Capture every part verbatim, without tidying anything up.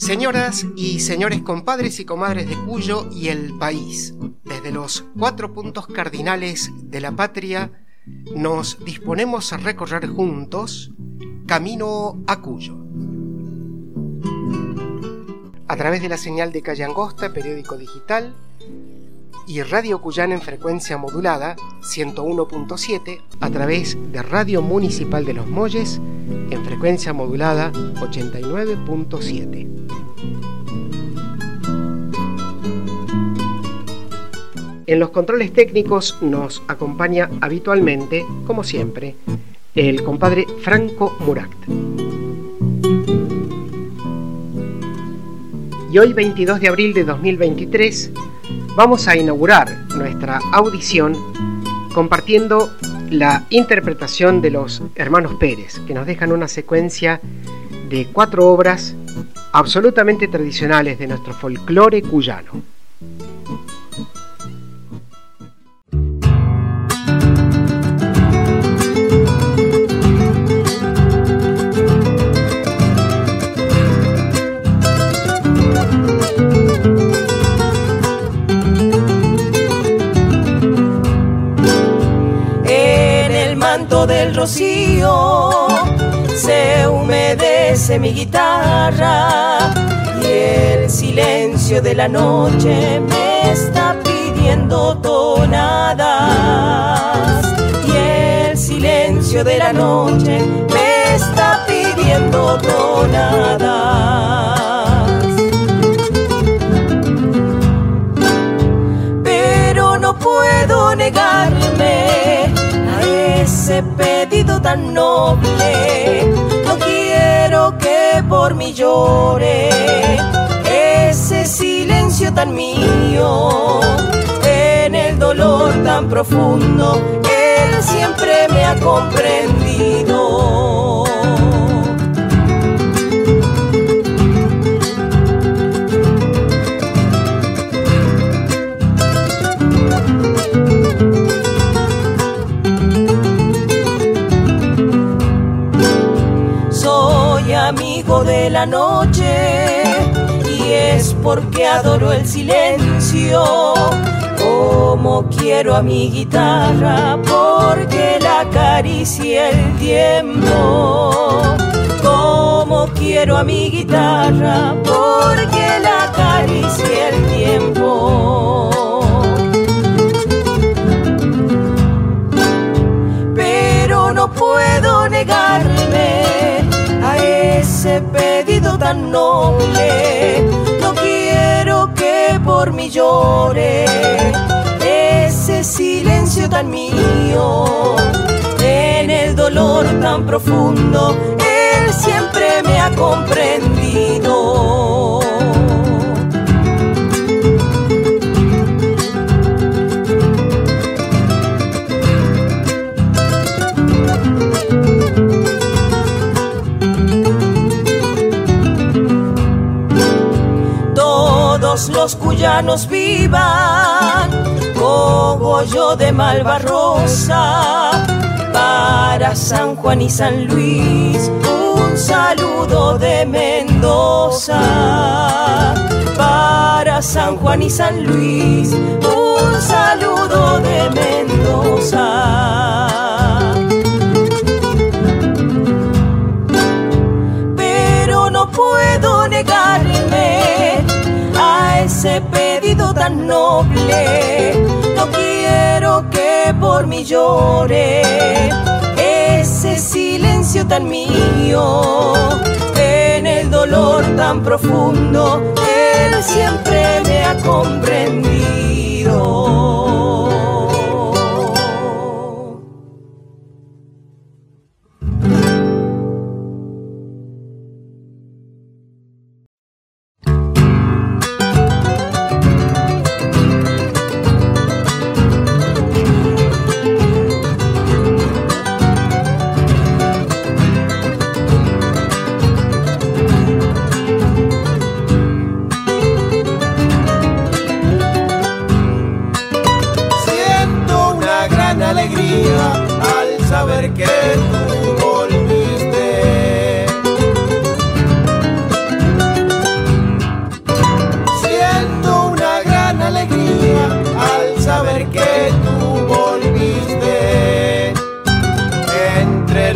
Señoras y señores compadres y comadres de Cuyo y el país, desde los cuatro puntos cardinales de la patria, nos disponemos a recorrer juntos camino a Cuyo. A través de la señal de Calle Angosta, periódico digital, y Radio Cuyana en frecuencia modulada ciento uno punto siete, a través de Radio Municipal de Los Molles en frecuencia modulada ochenta y nueve punto siete. En los controles técnicos nos acompaña habitualmente, como siempre, el compadre Franco Murat. Y hoy, veintidós de abril de dos mil veintitrés, vamos a inaugurar nuestra audición compartiendo la interpretación de los hermanos Pérez, que nos dejan una secuencia de cuatro obras absolutamente tradicionales de nuestro folclore cuyano. Del rocío se humedece mi guitarra y el silencio de la noche me está pidiendo tonadas, y el silencio de la noche me está pidiendo tonadas. Pero no puedo negarme ese pedido tan noble, no quiero que por mí llore ese silencio tan mío. En el dolor tan profundo, él siempre me ha comprendido. Amigo de la noche, y es porque adoro el silencio. Como quiero a mi guitarra, porque la acaricia el tiempo. Como quiero a mi guitarra, porque la acaricia el tiempo. Pero no puedo negarme a ese pedido tan noble, no quiero que por mí llore ese silencio tan mío. En el dolor tan profundo, él siempre me ha comprendido. Los cuyanos vivan, cogollo de Malvarrosa, para San Juan y San Luis, un saludo de Mendoza. Para San Juan y San Luis, un saludo de Mendoza. Pero no puedo negarme a ese pedido tan noble, no quiero que por mí llore ese silencio tan mío. En el dolor tan profundo, él siempre me ha comprendido.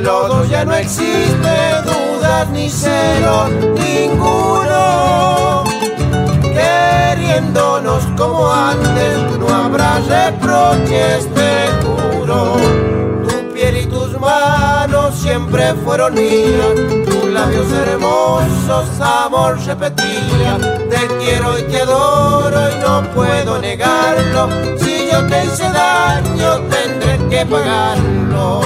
los dos ya no existe dudas ni celos ninguno. Queriéndonos como antes, no habrá reproches, te juro. Tu piel y tus manos siempre fueron mías, tus labios hermosos, amor repetía. Te quiero y te adoro y no puedo negarlo. Si yo te hice daño, tendré que pagarlo.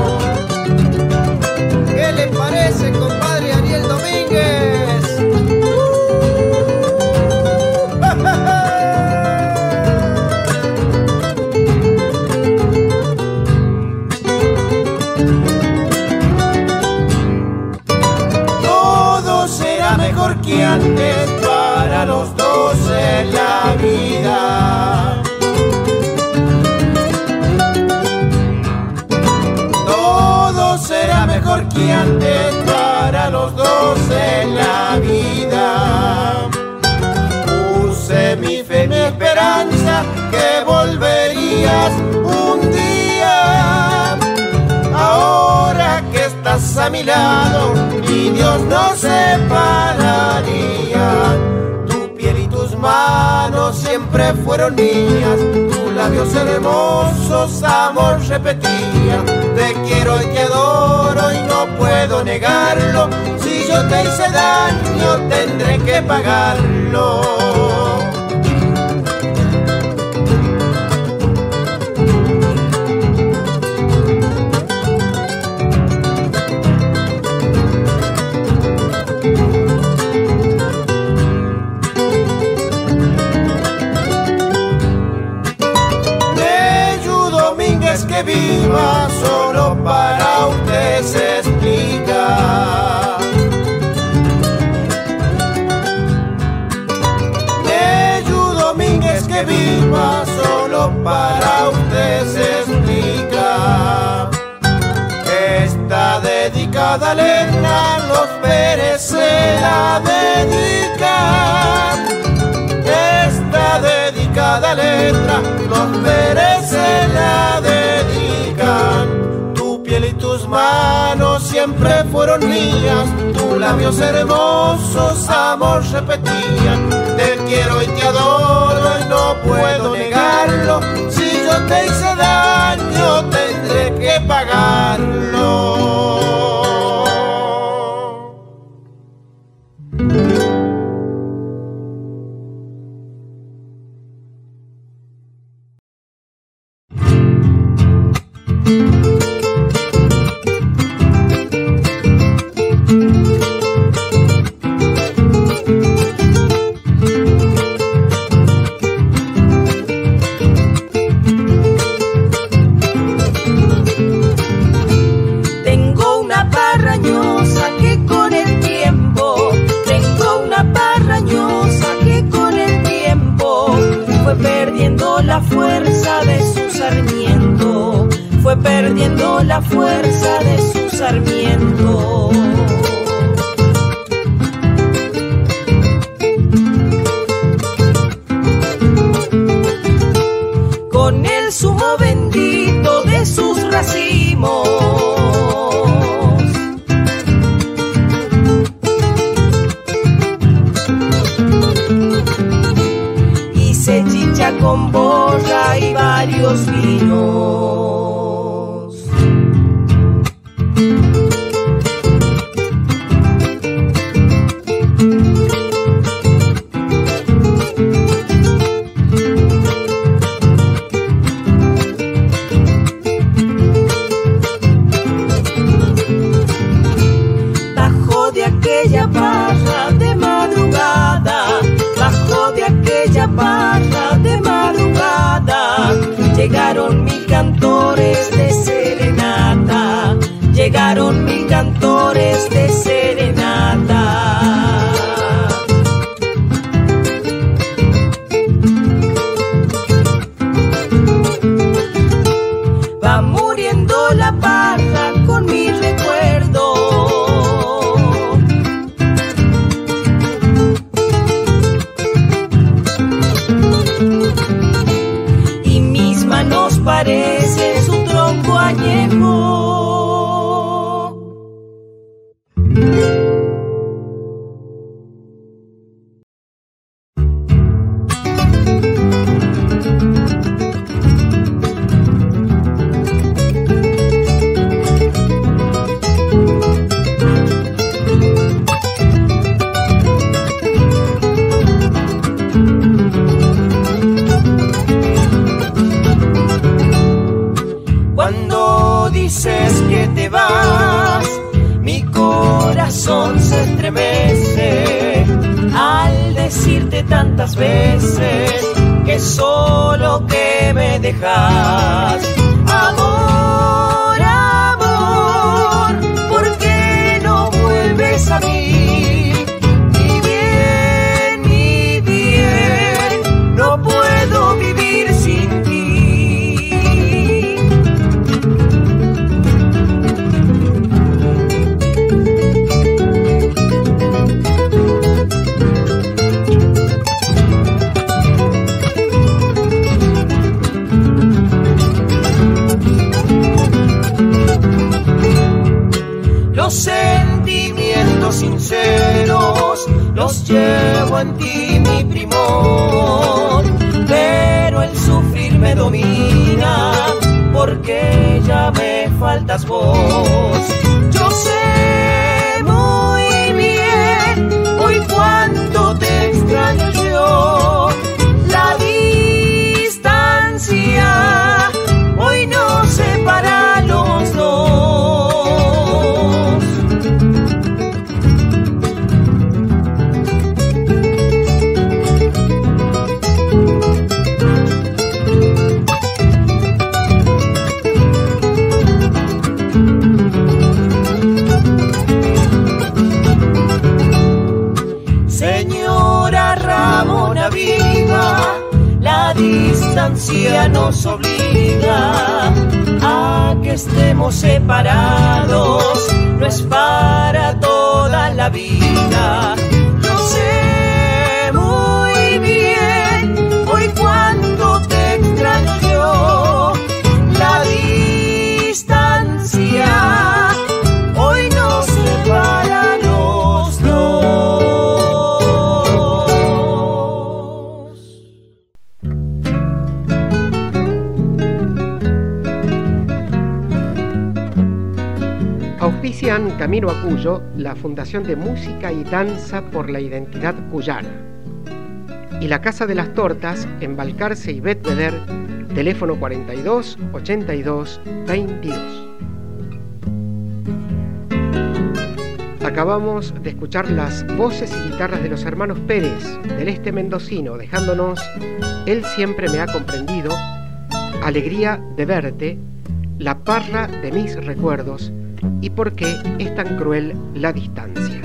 ¿Qué le parece, compadre Ariel Domínguez? Mejor que antes para los dos en la vida. Todo será mejor que antes para los dos en la vida. Puse mi fe, mi esperanza que volverías un día. Ahora que estás a mi lado, ni Dios nos separaría. Tu piel y tus manos siempre fueron mías, tus labios hermosos, amor repetía. Te quiero y te adoro y no puedo negarlo. Si yo te hice daño, tendré que pagarlo. Que viva solo para usted se explica. Neyu Domínguez que viva solo para usted se explica. Esta dedicada letra los Pérez se la dedican. Esta dedicada letra los Pérez se la dedican. Tu piel y tus manos siempre fueron mías, tus labios hermosos, amor repetían. Te quiero y te adoro y no puedo negarlo. Si yo te hice daño, tendré que pagarlo. La fuerza de su sarmiento, fue perdiendo la fuerza de su sarmiento. Con el zumo bendito de sus racimos, con borra y varios vinos. Bajo de aquella barra de madrugada, bajo de aquella barra de madrugada, llegaron mil cantores de serenata, llegaron mil cantores de serenata. Va muriendo la barra con mi recuerdo, parece su tronco añejo. veces que solo que me dejas. Amor, amor, ¿por qué no vuelves a mí? Ni bien, ni bien, no puedo vivir sin ti. Los sentimientos sinceros los llevo en ti, mi primor, pero el sufrir me domina porque ya me faltas vos. Yo sé muy bien hoy cuánto te extraño yo. La distancia hoy nos separa a los dos. Señora Ramona viva, la distancia nos obliga a que estemos separados, no es para toda la vida. Yo sé muy bien hoy cuánto te extraño yo. La distancia hoy nos separa los dos. Auspician Camino a Cuyo, la Fundación de Música y Danza por la Identidad Cuyana, y la Casa de las Tortas en Balcarce y Betvedder, teléfono cuarenta y dos, ochenta y dos, veintidós. Acabamos de escuchar las voces y guitarras de los hermanos Pérez, del este mendocino, dejándonos Él siempre me ha comprendido, Alegría de verte, La parra de mis recuerdos y Por qué es tan cruel la distancia.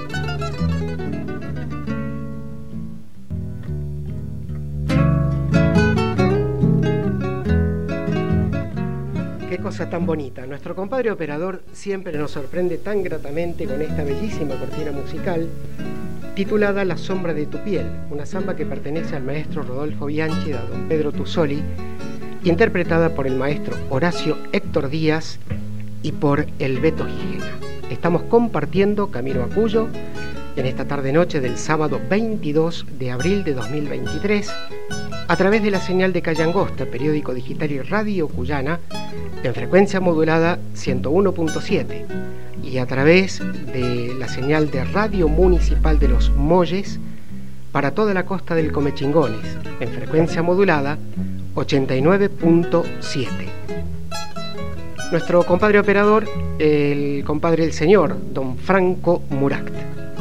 Qué cosa tan bonita. Nuestro compadre operador siempre nos sorprende tan gratamente con esta bellísima cortina musical titulada La sombra de tu piel, una samba que pertenece al maestro Rodolfo Bianchi, a don Pedro Tusoli, interpretada por el maestro Horacio Héctor Díaz y por el Beto Gijena. Estamos compartiendo Camino a Cuyo en esta tarde-noche del sábado veintidós de abril de dos mil veintitrés a través de la señal de Calle Angosta, periódico digital y radio cuyana, en frecuencia modulada ciento uno punto siete, y a través de la señal de Radio Municipal de Los Molles para toda la costa del Comechingones, en frecuencia modulada ochenta y nueve punto siete. Nuestro compadre operador, el compadre del señor, don Franco Muract.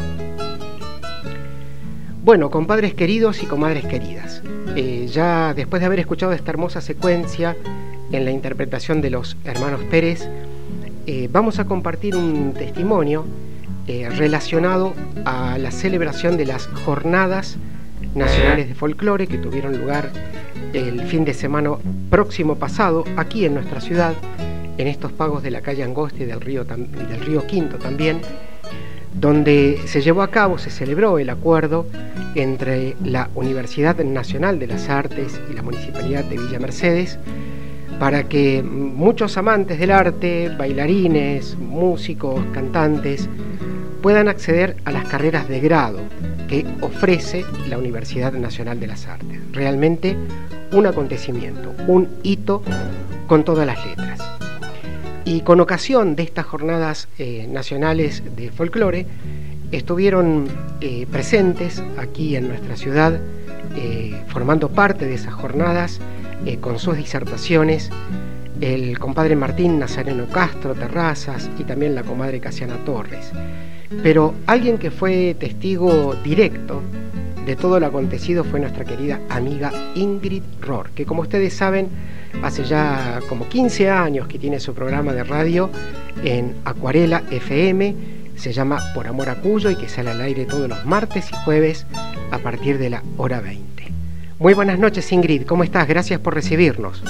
Bueno, compadres queridos y comadres queridas, eh, ya después de haber escuchado esta hermosa secuencia en la interpretación de los hermanos Pérez, eh, vamos a compartir un testimonio eh, relacionado a la celebración de las Jornadas Nacionales de Folclore que tuvieron lugar el fin de semana próximo pasado aquí en nuestra ciudad, en estos pagos de la calle Angosta y del río, del río Quinto también, donde se llevó a cabo, se celebró el acuerdo entre la Universidad Nacional de las Artes y la Municipalidad de Villa Mercedes para que muchos amantes del arte, bailarines, músicos, cantantes, puedan acceder a las carreras de grado que ofrece la Universidad Nacional de las Artes. Realmente un acontecimiento, un hito con todas las letras. Y con ocasión de estas jornadas eh, nacionales de folclore, estuvieron eh, presentes aquí en nuestra ciudad, eh, formando parte de esas jornadas, eh, con sus disertaciones, el compadre Martín Nazareno Castro Terrazas y también la comadre Casiana Torres. Pero alguien que fue testigo directo de todo lo acontecido fue nuestra querida amiga Ingrid Rohr, que como ustedes saben, hace ya como quince años que tiene su programa de radio en Acuarela F M, se llama Por Amor a Cuyo y que sale al aire todos los martes y jueves a partir de la hora veinte. Muy buenas noches, Ingrid, ¿cómo estás? Gracias por recibirnos.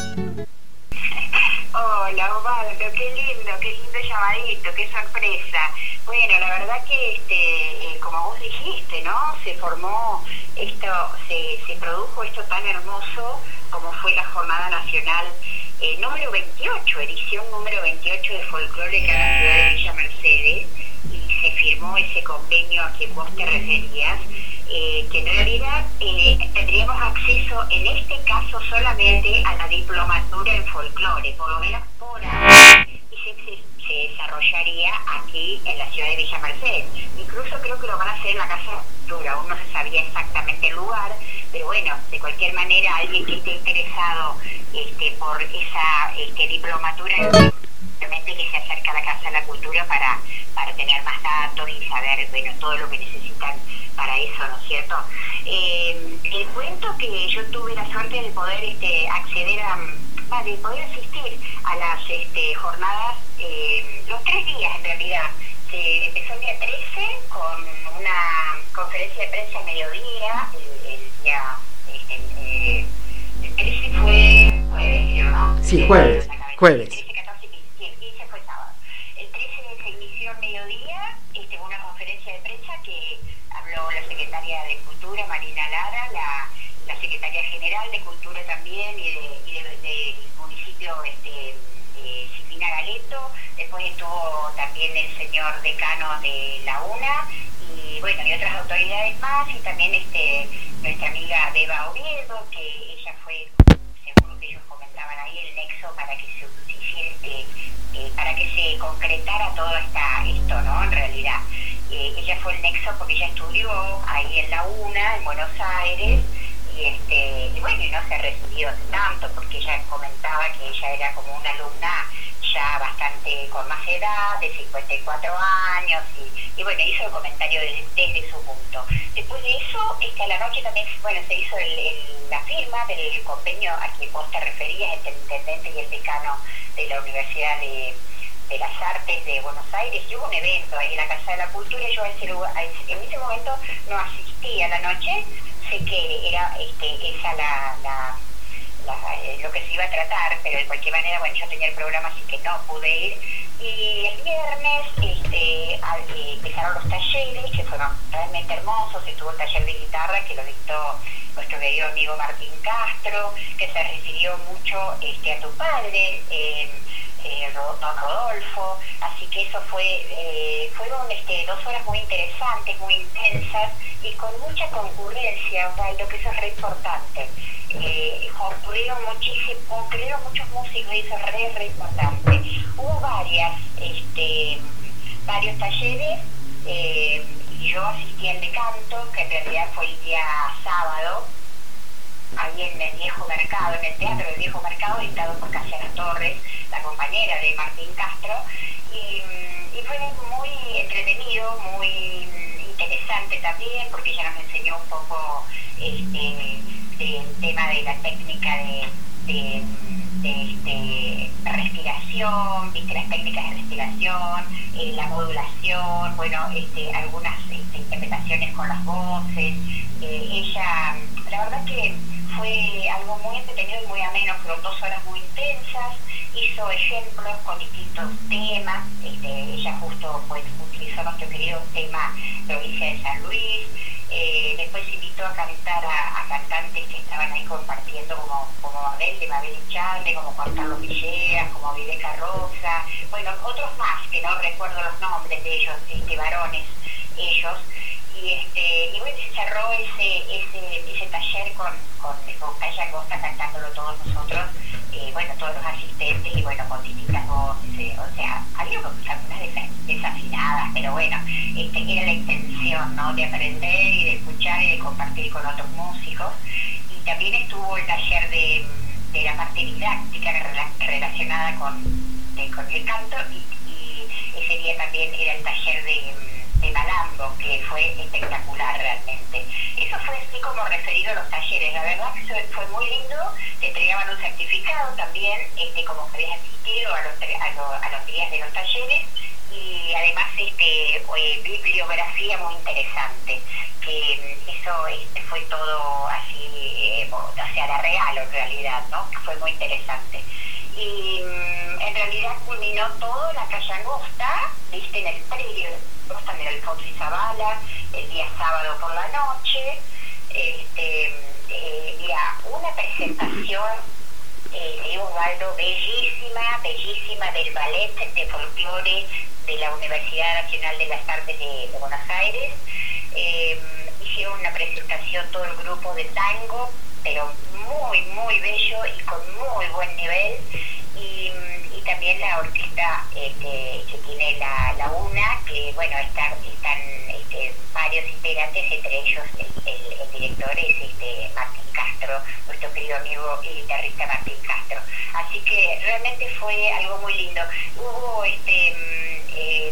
Hola, Osvaldo, qué lindo, qué lindo llamadito, qué sorpresa. Bueno, la verdad que, este, eh, como vos dijiste, ¿no? Se formó esto, se, se produjo esto tan hermoso como fue la Jornada Nacional eh, número veintiocho, edición número veintiocho de Folclórica en la ciudad de Villa Mercedes, y se firmó ese convenio a que vos te referías, eh, que en realidad eh, tendríamos acceso, en este caso, solamente a la diplomatura en folclore, por lo menos por ahora, y se, se, se desarrollaría aquí en la ciudad de Villa Mercedes. Incluso creo que lo van a hacer en la Casa de Cultura, aún no se sabía exactamente el lugar, pero bueno, de cualquier manera, alguien que esté interesado este, por esa este, diplomatura, simplemente que se acerca a la Casa de la Cultura para, para tener más datos y saber, bueno, todo lo que necesitan para eso, ¿no es cierto? Eh, el cuento que yo tuve la suerte de poder este, acceder a, ah, de poder asistir a las este, jornadas, eh, los tres días en realidad. Se empezó el día trece con una conferencia de prensa a mediodía, el, el día, este, eh, el trece fue jueves, ¿no? Sí, jueves, jueves. trece, catorce, quince, el quince fue sábado. El trece se inició al mediodía, este, una conferencia de prensa que habló la secretaria de Cultura, Marina Lara, la, la secretaria general de Cultura también, y, de, y de, de, del municipio este, eh, Silvina Galeto. Después estuvo también el señor decano de la UNA, y bueno, y otras autoridades más, y también este nuestra amiga Beba Oviedo, que ella fue, según lo que ellos comentaban ahí, el nexo para que se, se hiciera este, eh, para que se concretara todo esta, esto, ¿no? En realidad. Eh, ella fue el nexo porque ella estudió ahí en la UNA, en Buenos Aires, y este y bueno, y no se ha recibido tanto, porque ella comentaba que ella era como una alumna ya bastante con más edad, de cincuenta y cuatro años, y, y bueno, hizo el comentario desde, desde su punto. Después de eso, este, a la noche también, bueno, se hizo el, el, la firma del convenio a que vos te referías, entre el intendente y el decano de la Universidad de de las Artes de Buenos Aires, y hubo un evento ahí en la Casa de la Cultura. Yo a ese lugar, a ese, en ese momento no asistí a la noche, sé que era este, esa la, la, la eh, lo que se iba a tratar, pero de cualquier manera, bueno, yo tenía el programa, así que no pude ir. Y el viernes este, a, eh, empezaron los talleres, que fueron realmente hermosos. Estuvo el taller de guitarra que lo dictó nuestro querido amigo Martín Castro, que se refirió mucho este, a tu padre, eh, Eh, don Rodolfo, así que eso fue eh, fueron este, dos horas muy interesantes, muy intensas y con mucha concurrencia, Osvaldo, que eso es re importante. Eh, concurrieron muchísimo, concurrieron muchos músicos y eso es re, re importante. Hubo varias, este, varios talleres, eh, y yo asistí al de canto, que en realidad fue el día sábado, ahí en el Viejo Mercado, en el Teatro del Viejo Mercado, dictado por Casiana Torres, la compañera de Martín Castro, y, y fue muy entretenido, muy interesante también, porque ella nos enseñó un poco este, del tema de la técnica de, de, de, este, de respiración, viste, las técnicas de respiración, eh, la modulación, bueno, este, algunas este, interpretaciones con las voces. Eh, ella, la verdad que fue algo muy entretenido y muy ameno, fueron dos horas muy intensas, hizo ejemplos con distintos temas, este, ella justo pues utilizó nuestro querido tema Provincia de San Luis, eh, después invitó a cantar a, a cantantes que estaban ahí compartiendo, como, como Mabel de Mabel Echarle, como Juan Carlos Villegas, como Viveca Rosa, bueno, otros más que no recuerdo los nombres de ellos, este, varones ellos. Y, este, y bueno, se cerró ese, ese, ese taller con, con, con Calla Costa cantándolo todos nosotros, eh, bueno, todos los asistentes, y bueno, con distintas voces, eh, o sea, había algunas desafinadas, pero bueno, este, era la intención, ¿no?, de aprender y de escuchar y de compartir con otros músicos. Y también estuvo el taller de, de la parte didáctica relacionada con, de, con el canto, y, y ese día también era el taller de de Malambo, que fue espectacular realmente. Eso fue así como referido a los talleres. La verdad que fue, fue muy lindo. Te entregaban un certificado también, este, como que habías asistido a los, a, lo, a los días de los talleres, y además este, eh, bibliografía muy interesante, que eso este, fue todo así, eh, o sea, la regalo en realidad, ¿no? Fue muy interesante. Y mm, en realidad culminó todo en la calle Angosta, viste, en el predio de Angosta, en el Alfonso Izabala, el día sábado por la noche. Este, eh, mira, una presentación, eh, de Osvaldo, bellísima, bellísima, del ballet de folclore de la Universidad Nacional de las Artes de, de Buenos Aires. Eh, hicieron una presentación todo el grupo de tango, pero muy, muy bello y con muy buen nivel. Y, y también la orquesta este, que tiene la, la UNA, que bueno, está, están este, varios integrantes, entre ellos el, el, el director es este, Martín Castro, nuestro querido amigo y guitarrista Martín Castro. Así que realmente fue algo muy lindo. Hubo, este, eh,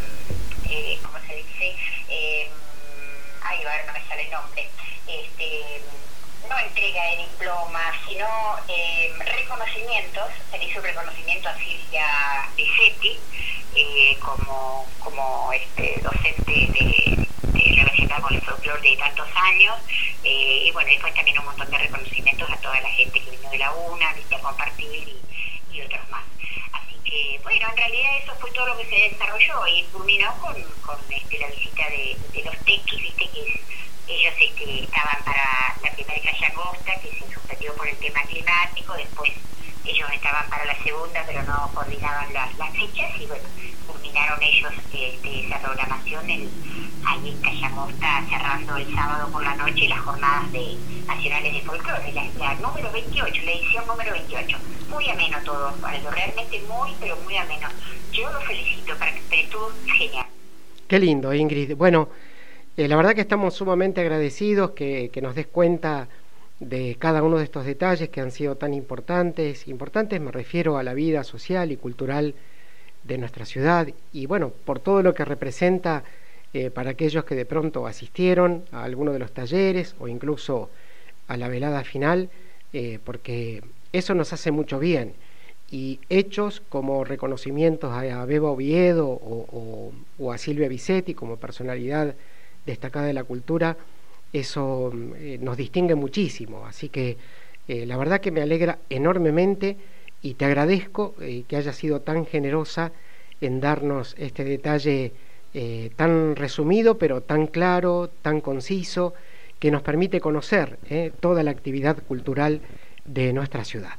eh, ¿cómo se dice? Eh, ay, ahora no me sale el nombre. Este, no entrega de diplomas, sino eh, reconocimientos. Se le hizo un reconocimiento a Silvia Bisetti eh, como, como este, docente de, de relacionada con el folclore de tantos años, eh, y bueno, después también un montón de reconocimientos a toda la gente que vino de la UNA, viste, a compartir y, y otros más. Así que bueno, en realidad eso fue todo lo que se desarrolló y culminó con, con este, la visita de, de los tequis, viste, que es, ellos este, estaban para la primera calle Angosta, que se suspendió por el tema climático. Después ellos estaban para la segunda, pero no coordinaban las, las fechas, y bueno, culminaron ellos este, esa programación en, ahí en calle Angosta, cerrando el sábado por la noche las jornadas de nacionales de folclore, la, la número veintiocho, la edición número veintiocho. Muy ameno todo, algo realmente muy, pero muy ameno. Yo lo felicito, para que estuvo genial. Qué lindo, Ingrid. Bueno, Eh, la verdad que estamos sumamente agradecidos que, que nos des cuenta de cada uno de estos detalles que han sido tan importantes. Importantes me refiero a la vida social y cultural de nuestra ciudad y bueno, por todo lo que representa eh, para aquellos que de pronto asistieron a alguno de los talleres o incluso a la velada final, eh, porque eso nos hace mucho bien. Y hechos como reconocimientos a, a Beba Oviedo o, o, o a Silvia Bisetti como personalidad destacada de la cultura, eso eh, nos distingue muchísimo, así que eh, la verdad que me alegra enormemente y te agradezco eh, que hayas sido tan generosa en darnos este detalle eh, tan resumido, pero tan claro, tan conciso, que nos permite conocer eh, toda la actividad cultural de nuestra ciudad.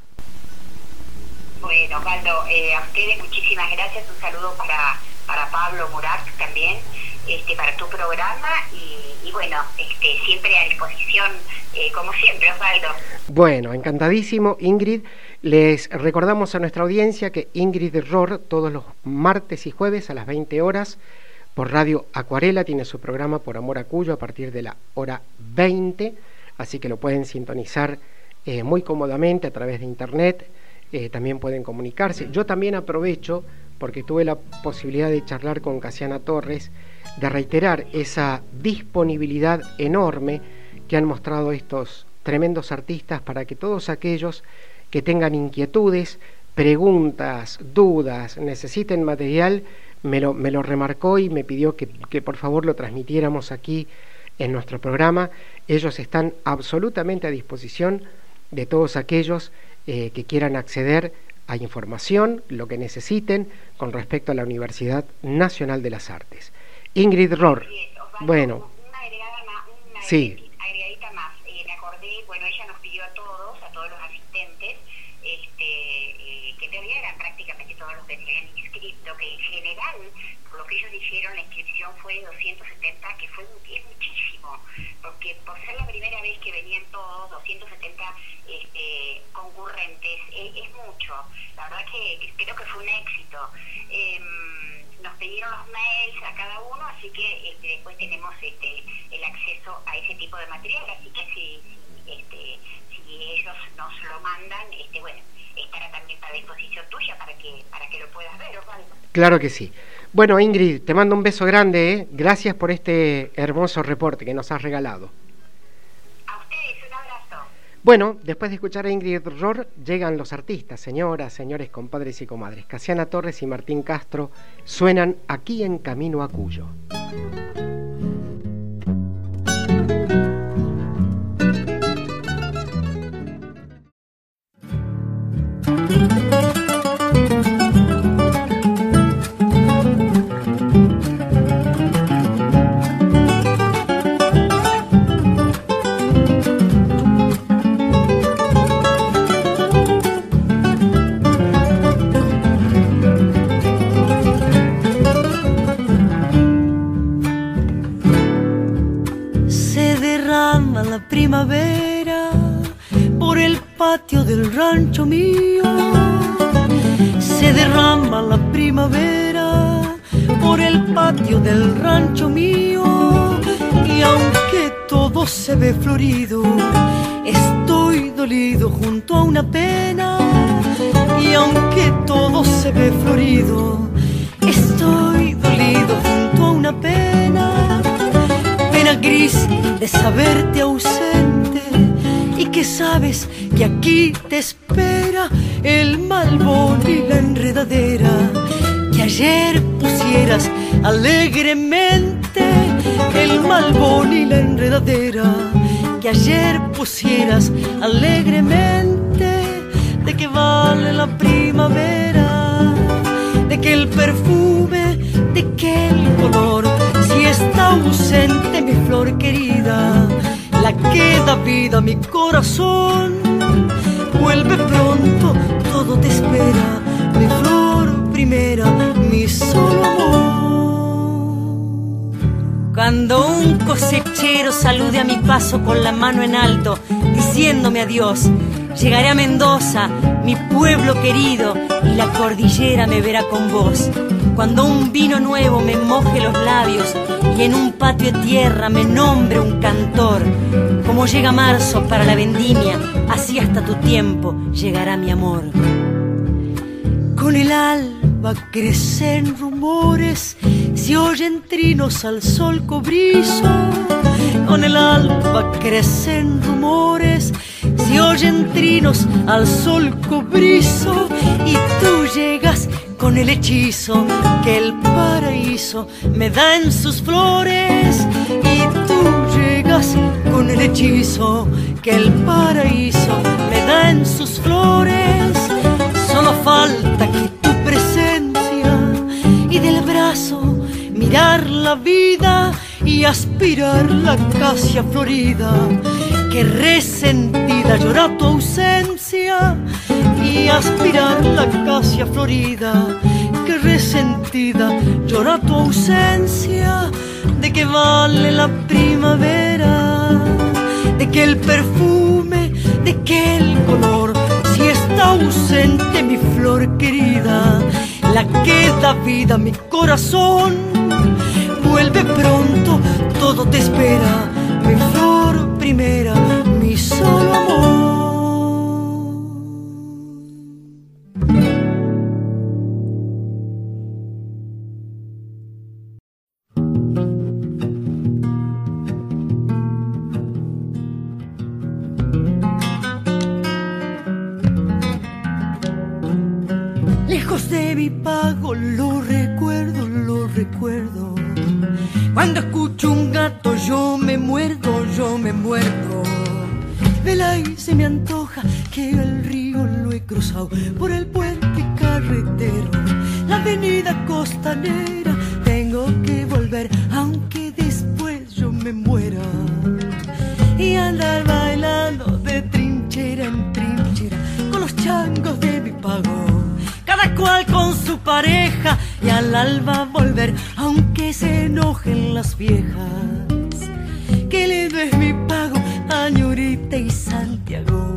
Bueno, Osvaldo, eh, a ustedes muchísimas gracias, un saludo para, para Pablo Murat también, Este, para tu programa y, y bueno, este, siempre a disposición, eh, como siempre, Osvaldo. Bueno, encantadísimo, Ingrid. Les recordamos a nuestra audiencia que Ingrid Rohr todos los martes y jueves a las veinte horas por Radio Acuarela tiene su programa Por Amor a Cuyo a partir de la hora veinte, así que lo pueden sintonizar eh, muy cómodamente a través de internet, eh, también pueden comunicarse. Yo también aprovecho, porque tuve la posibilidad de charlar con Casiana Torres, de reiterar esa disponibilidad enorme que han mostrado estos tremendos artistas para que todos aquellos que tengan inquietudes, preguntas, dudas, necesiten material, me lo, me lo remarcó y me pidió que, que por favor lo transmitiéramos aquí en nuestro programa. Ellos están absolutamente a disposición de todos aquellos eh, que quieran acceder a información, lo que necesiten con respecto a la Universidad Nacional de las Artes. Ingrid Rohr, bueno, una agregada más, una sí. agregadita más, eh, me acordé, bueno, ella nos pidió a todos, a todos los asistentes, este, eh, que en realidad eran prácticamente todos los que se habían inscrito, que en general, por lo que ellos dijeron, la inscripción fue de doscientos setenta, que fue es muchísimo, porque por ser la primera vez que venían todos, doscientos setenta este, concurrentes, eh, es mucho, la verdad que, que creo que fue un éxito. Eh, nos pidieron los mails a cada uno, así que este, después tenemos este, el acceso a ese tipo de material, así que si, si, este, si ellos nos lo mandan, este, bueno, estará también para disposición tuya para que, para que lo puedas ver, Osvaldo. Claro que sí. Bueno, Ingrid, te mando un beso grande, ¿eh? Gracias por este hermoso reporte que nos has regalado. A ustedes, un abrazo. Bueno, después de escuchar a Ingrid Ror, llegan los artistas, señoras, señores, compadres y comadres. Casiana Torres y Martín Castro suenan aquí en Camino a Cuyo. Primavera por el patio del rancho mío, se derrama la primavera por el patio del rancho mío, y aunque todo se ve florido, estoy dolido junto a una pena, y aunque todo se ve florido, estoy dolido junto a una pena, pena gris de saberte ausente y que sabes que aquí te espera el malbón y la enredadera que ayer pusieras alegremente, el malbón y la enredadera que ayer pusieras alegremente. ¿De qué vale la primavera? ¿De qué el perfume? ¿De qué el color? Si está ausente mi flor querida, la que da vida a mi corazón, vuelve pronto, todo te espera, mi flor primera, mi solo amor. Cuando un cosechero salude a mi paso con la mano en alto, diciéndome adiós, llegaré a Mendoza, mi pueblo querido, y la cordillera me verá con vos. Cuando un vino nuevo me moje los labios y en un patio de tierra me nombre un cantor, como llega marzo para la vendimia, así hasta tu tiempo llegará mi amor. Con el alba crecen rumores, se oyen trinos al sol cobrizo. Con el alba crecen rumores, se oyen trinos al sol cobrizo, y tú llegas con el hechizo que el paraíso me da en sus flores, y tú llegas con el hechizo que el paraíso me da en sus flores. Solo falta que tu presencia y del brazo mirar la vida y aspirar la acacia florida, que resentida llora tu ausencia, y aspirar la acacia florida, que resentida llora tu ausencia. ¿De qué vale la primavera? ¿De qué el perfume? ¿De qué el color? Si está ausente mi flor querida, la que da vida a mi corazón, vuelve pronto, todo te espera, mi flor primera, mi solo amor. Lejos de mi pago lo recuerdo, lo recuerdo. Cuando escucho un gato yo me muerdo, yo me muerdo. Vela y se me antoja que el río lo he cruzado por el puente carretero, la avenida costanera. Tengo que volver aunque después yo me muera, y andar bailando de trinchera en trinchera con los changos de mi pago, cada cual con su pareja, y al alba volver aunque se enojen las viejas. Qué lindo es mi pago, Añurita y Santiago.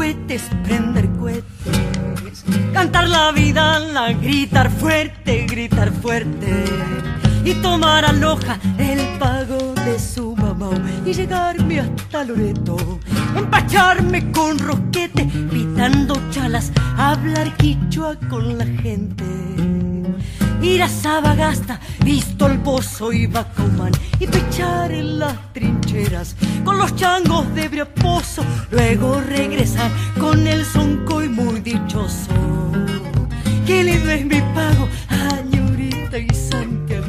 cohetes, prender cohetes, cantar la vida, la gritar fuerte, gritar fuerte, y tomar a Loja el pago de su mamá y llegarme hasta Loreto, empacharme con rosquete, pitando chalas, hablar quichua con la gente, ir a Sabagasta, visto el Pozo y Bacumán, y pechar en las trincheras con los changos de Briaposo, luego regresar con el Soncoy muy dichoso. Que le des mi pago a Ñurita y Santiago.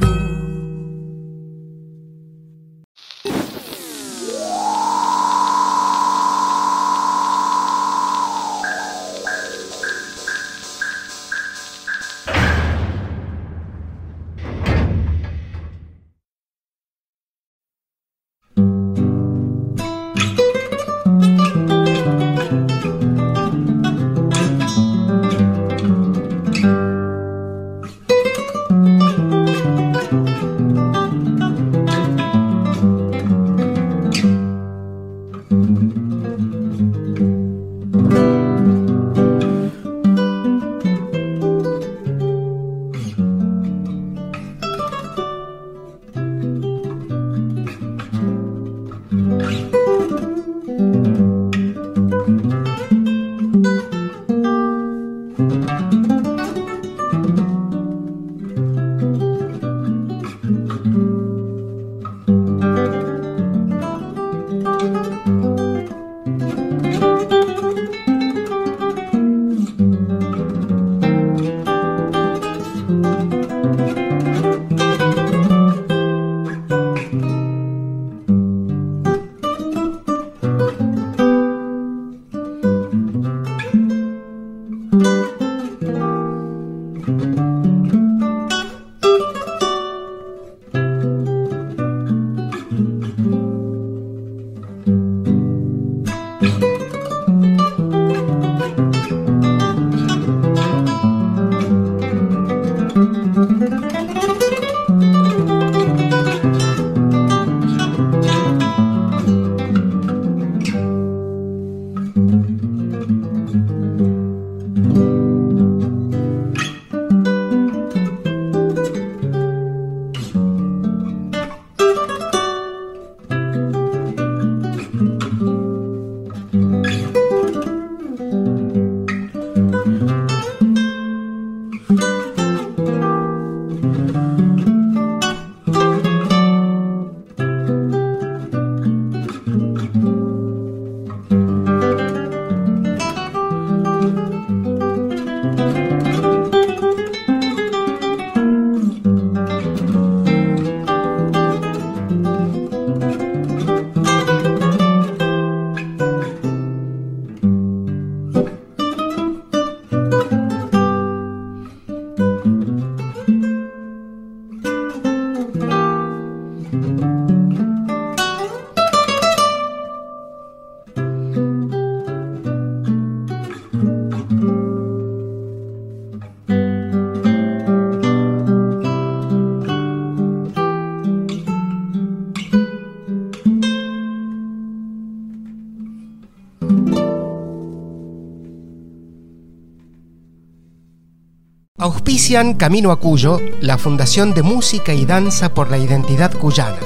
Auspician Camino a Cuyo, la Fundación de Música y Danza por la Identidad Cuyana.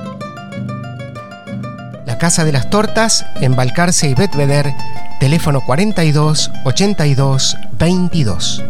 La Casa de las Tortas, en Balcarce y Betvedere, teléfono cuarenta y dos, ochenta y dos, veintidós.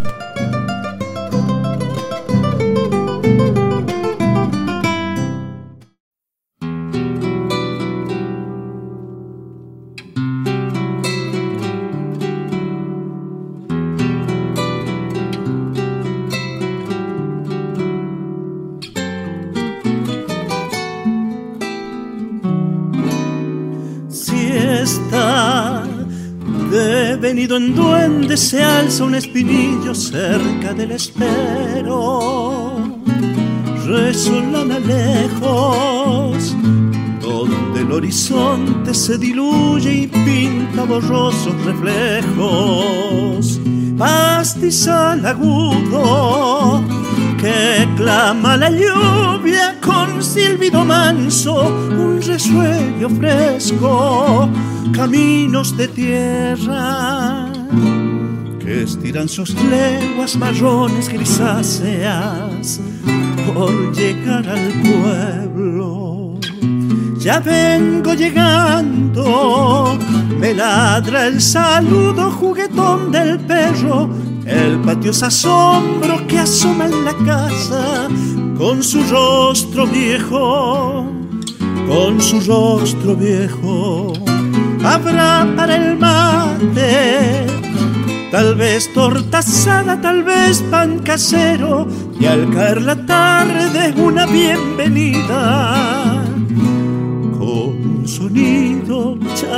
Venido en duende se alza un espinillo cerca del espero, resolana lejos, donde el horizonte se diluye y pinta borrosos reflejos. Pastizal agudo que clama la lluvia con silbido manso, un resuello fresco, caminos de tierra que estiran sus leguas marrones grisáceas por llegar al pueblo. Ya vengo llegando, me ladra el saludo juguetón del perro. El patio es asombro que asoma en la casa con su rostro viejo, con su rostro viejo. Habrá para el mate, tal vez torta asada, tal vez pan casero, y al caer la tarde una bienvenida con un sonido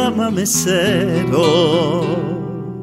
chamamecero.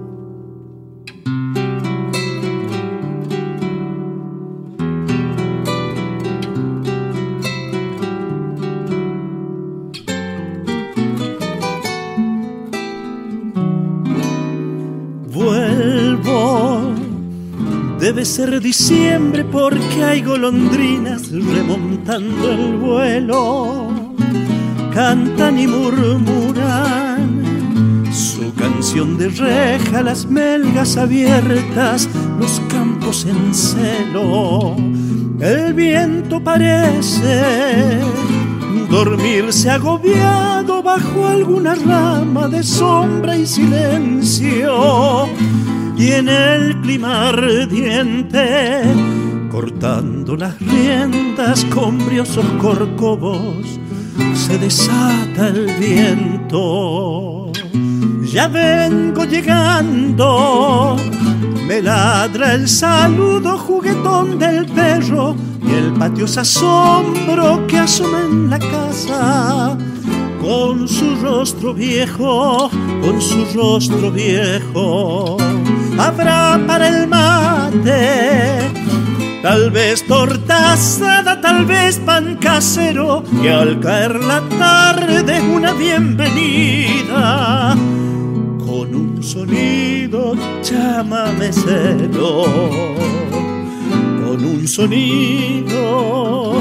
Debe ser diciembre porque hay golondrinas remontando el vuelo. Cantan y murmuran su canción de reja, las melgas abiertas, los campos en celo. El viento parece dormirse agobiado bajo alguna rama de sombra y silencio. Y en el clima ardiente, cortando las riendas con briosos corcovos, se desata el viento. Ya vengo llegando, me ladra el saludo juguetón del perro, y el patio es asombro que asoma en la casa con su rostro viejo, con su rostro viejo. Habrá para el mate, tal vez torta asada, tal vez pan casero, y al caer la tarde una bienvenida con un sonido chamamecero, con un sonido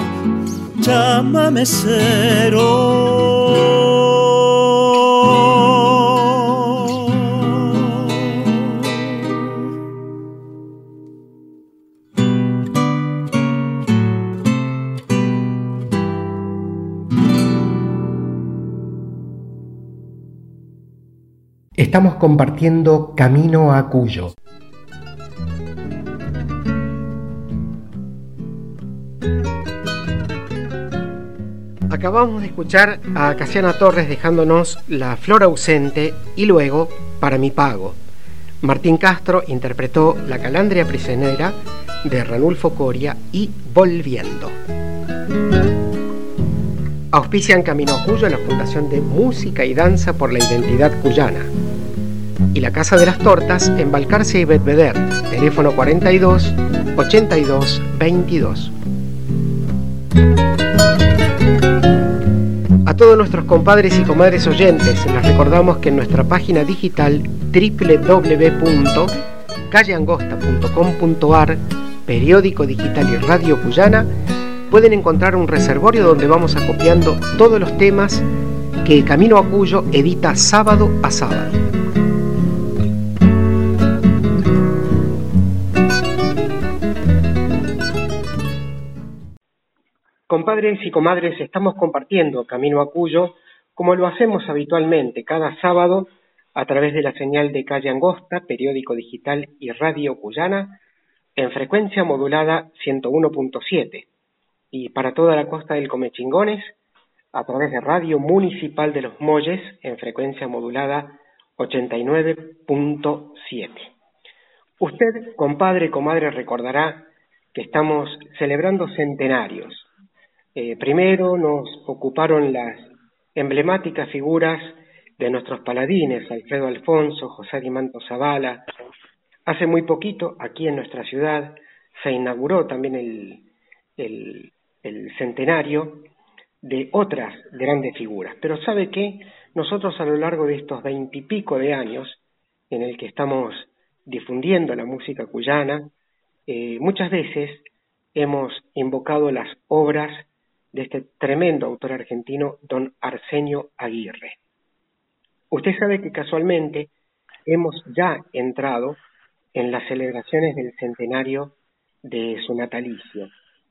chamamecero. Estamos compartiendo Camino a Cuyo. Acabamos de escuchar a Casiana Torres dejándonos La flor ausente y luego Para mi pago. Martín Castro interpretó La calandria prisionera de Ranulfo Coria y Volviendo. Auspician Camino a Cuyo la Fundación de Música y Danza por la Identidad Cuyana y la Casa de las Tortas en Balcarce y Belvedere, teléfono cuarenta y dos, ochenta y dos, veintidós. A todos nuestros compadres y comadres oyentes les recordamos que en nuestra página digital doble u doble u doble u punto calle angosta punto com punto a r, periódico digital y radio cuyana, pueden encontrar un reservorio donde vamos acopiando todos los temas que Camino a Cuyo edita sábado a sábado. Compadres y comadres, estamos compartiendo Camino a Cuyo como lo hacemos habitualmente cada sábado a través de la señal de Calle Angosta, periódico digital y radio cuyana, en frecuencia modulada ciento uno punto siete. Y para toda la costa del Comechingones, a través de Radio Municipal de Los Molles, en frecuencia modulada ochenta y nueve punto siete. Usted, compadre, comadre, recordará que estamos celebrando centenarios. Eh, primero nos ocuparon las emblemáticas figuras de nuestros paladines, Alfredo Alfonso, José Arimanto Zavala. Hace muy poquito, aquí en nuestra ciudad, se inauguró también el... el el centenario de otras grandes figuras. Pero ¿sabe qué? Nosotros a lo largo de estos veintipico de años en el que estamos difundiendo la música cuyana, eh, muchas veces hemos invocado las obras de este tremendo autor argentino, don Arsenio Aguirre. Usted sabe que casualmente hemos ya entrado en las celebraciones del centenario de su natalicio.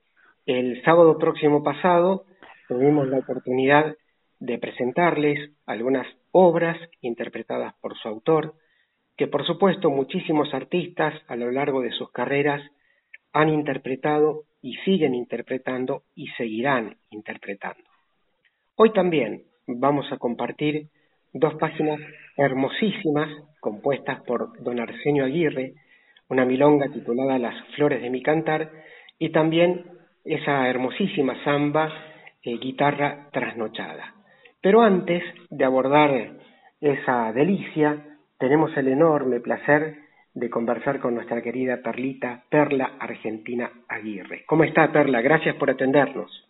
El sábado próximo pasado tuvimos la oportunidad de presentarles algunas obras interpretadas por su autor, que por supuesto muchísimos artistas a lo largo de sus carreras han interpretado y siguen interpretando y seguirán interpretando. Hoy también vamos a compartir dos páginas hermosísimas compuestas por don Arsenio Aguirre, una milonga titulada Las Flores de mi Cantar, y también esa hermosísima samba eh, Guitarra Trasnochada. Pero antes de abordar esa delicia, tenemos el enorme placer de conversar con nuestra querida Perlita, Perla Argentina Aguirre. ¿Cómo está, Perla? Gracias por atendernos.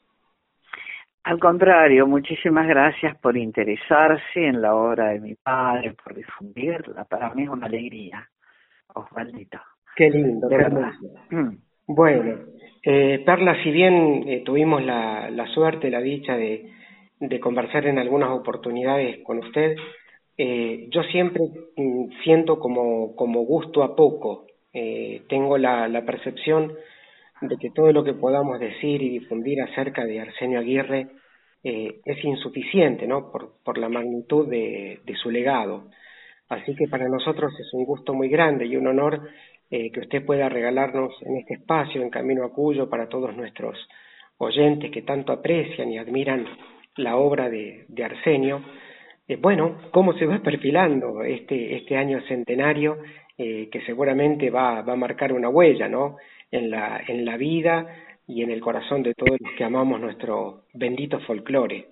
Al contrario, muchísimas gracias por interesarse en la obra de mi padre, por difundirla. Para mí es una alegría, Osvaldito. Qué lindo, de qué verdad. hermoso. Bueno, eh, Perla, si bien eh, tuvimos la, la suerte, la dicha de, de conversar en algunas oportunidades con usted, eh, yo siempre mm, siento como, como gusto a poco. Eh, tengo la, la percepción de que todo lo que podamos decir y difundir acerca de Arsenio Aguirre eh, es insuficiente, ¿no? Por, por la magnitud de, de su legado. Así que para nosotros es un gusto muy grande y un honor eh, que usted pueda regalarnos en este espacio, en Camino a Cuyo, para todos nuestros oyentes que tanto aprecian y admiran la obra de, de Arsenio. Eh, bueno, cómo se va perfilando este, este año centenario eh, que seguramente va, va a marcar una huella, ¿no? En la, en la vida y en el corazón de todos los que amamos nuestro bendito folclore.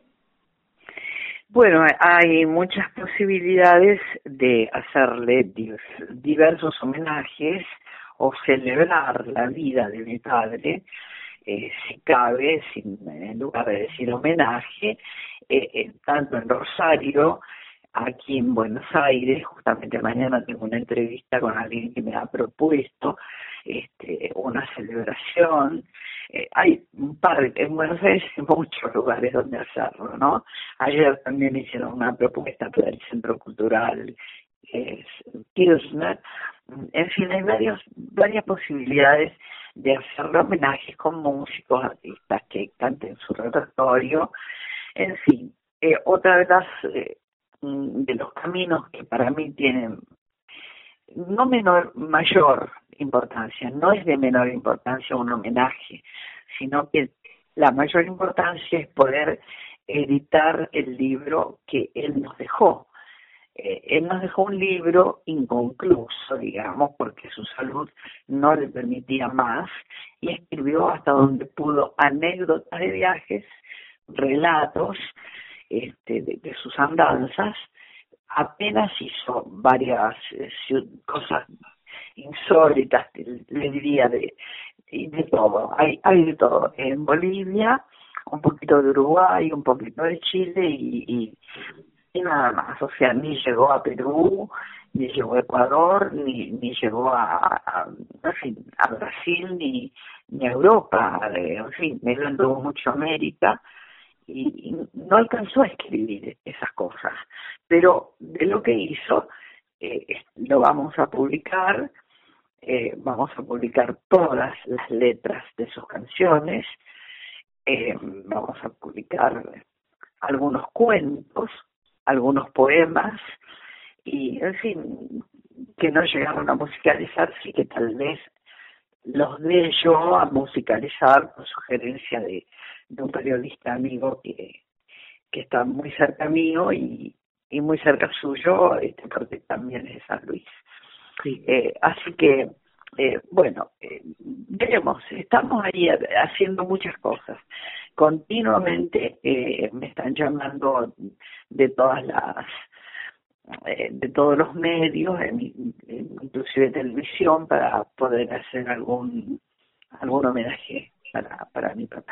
Bueno, hay muchas posibilidades de hacerle diversos homenajes o celebrar la vida de mi padre, eh, si cabe, sin, en lugar de decir homenaje, eh, eh, tanto en Rosario, aquí en Buenos Aires. Justamente mañana tengo una entrevista con alguien que me ha propuesto este, una celebración. Eh, hay un par de, en Buenos Aires hay muchos lugares donde hacerlo, ¿no? Ayer también me hicieron una propuesta para el Centro Cultural eh, Kirchner. En fin, hay varios, varias posibilidades de hacerle homenajes con músicos, artistas que canten su repertorio. En fin, eh, otra de las eh, de los caminos que para mí tienen no menor, mayor importancia, no es de menor importancia un homenaje, sino que la mayor importancia es poder editar el libro que él nos dejó. Eh, él nos dejó un libro inconcluso, digamos, porque su salud no le permitía más, y escribió hasta donde pudo anécdotas de viajes, relatos este, de, de sus andanzas. Apenas hizo varias eh, cosas insólitas, le diría, de, de todo. Hay, hay de todo. En Bolivia, un poquito de Uruguay, un poquito de Chile y, y, y nada más. O sea, ni llegó a Perú, ni llegó a Ecuador, ni, ni llegó a, a, en fin, a Brasil, ni, ni a Europa. En fin, él anduvo mucho a América y no alcanzó a escribir esas cosas, pero de lo que hizo eh, lo vamos a publicar, eh, vamos a publicar todas las letras de sus canciones, eh, vamos a publicar algunos cuentos, algunos poemas, y en fin, que no llegaron a musicalizarse y que tal vez los dé yo a musicalizar por sugerencia de, de un periodista amigo que, que está muy cerca mío y, y muy cerca suyo, este, porque también es de San Luis. Sí. Eh, así que, eh, bueno, eh, veremos, estamos ahí haciendo muchas cosas. Continuamente eh, me están llamando de todas las Eh, de todos los medios, en, en, inclusive televisión, para poder hacer algún algún homenaje para, para mi papá.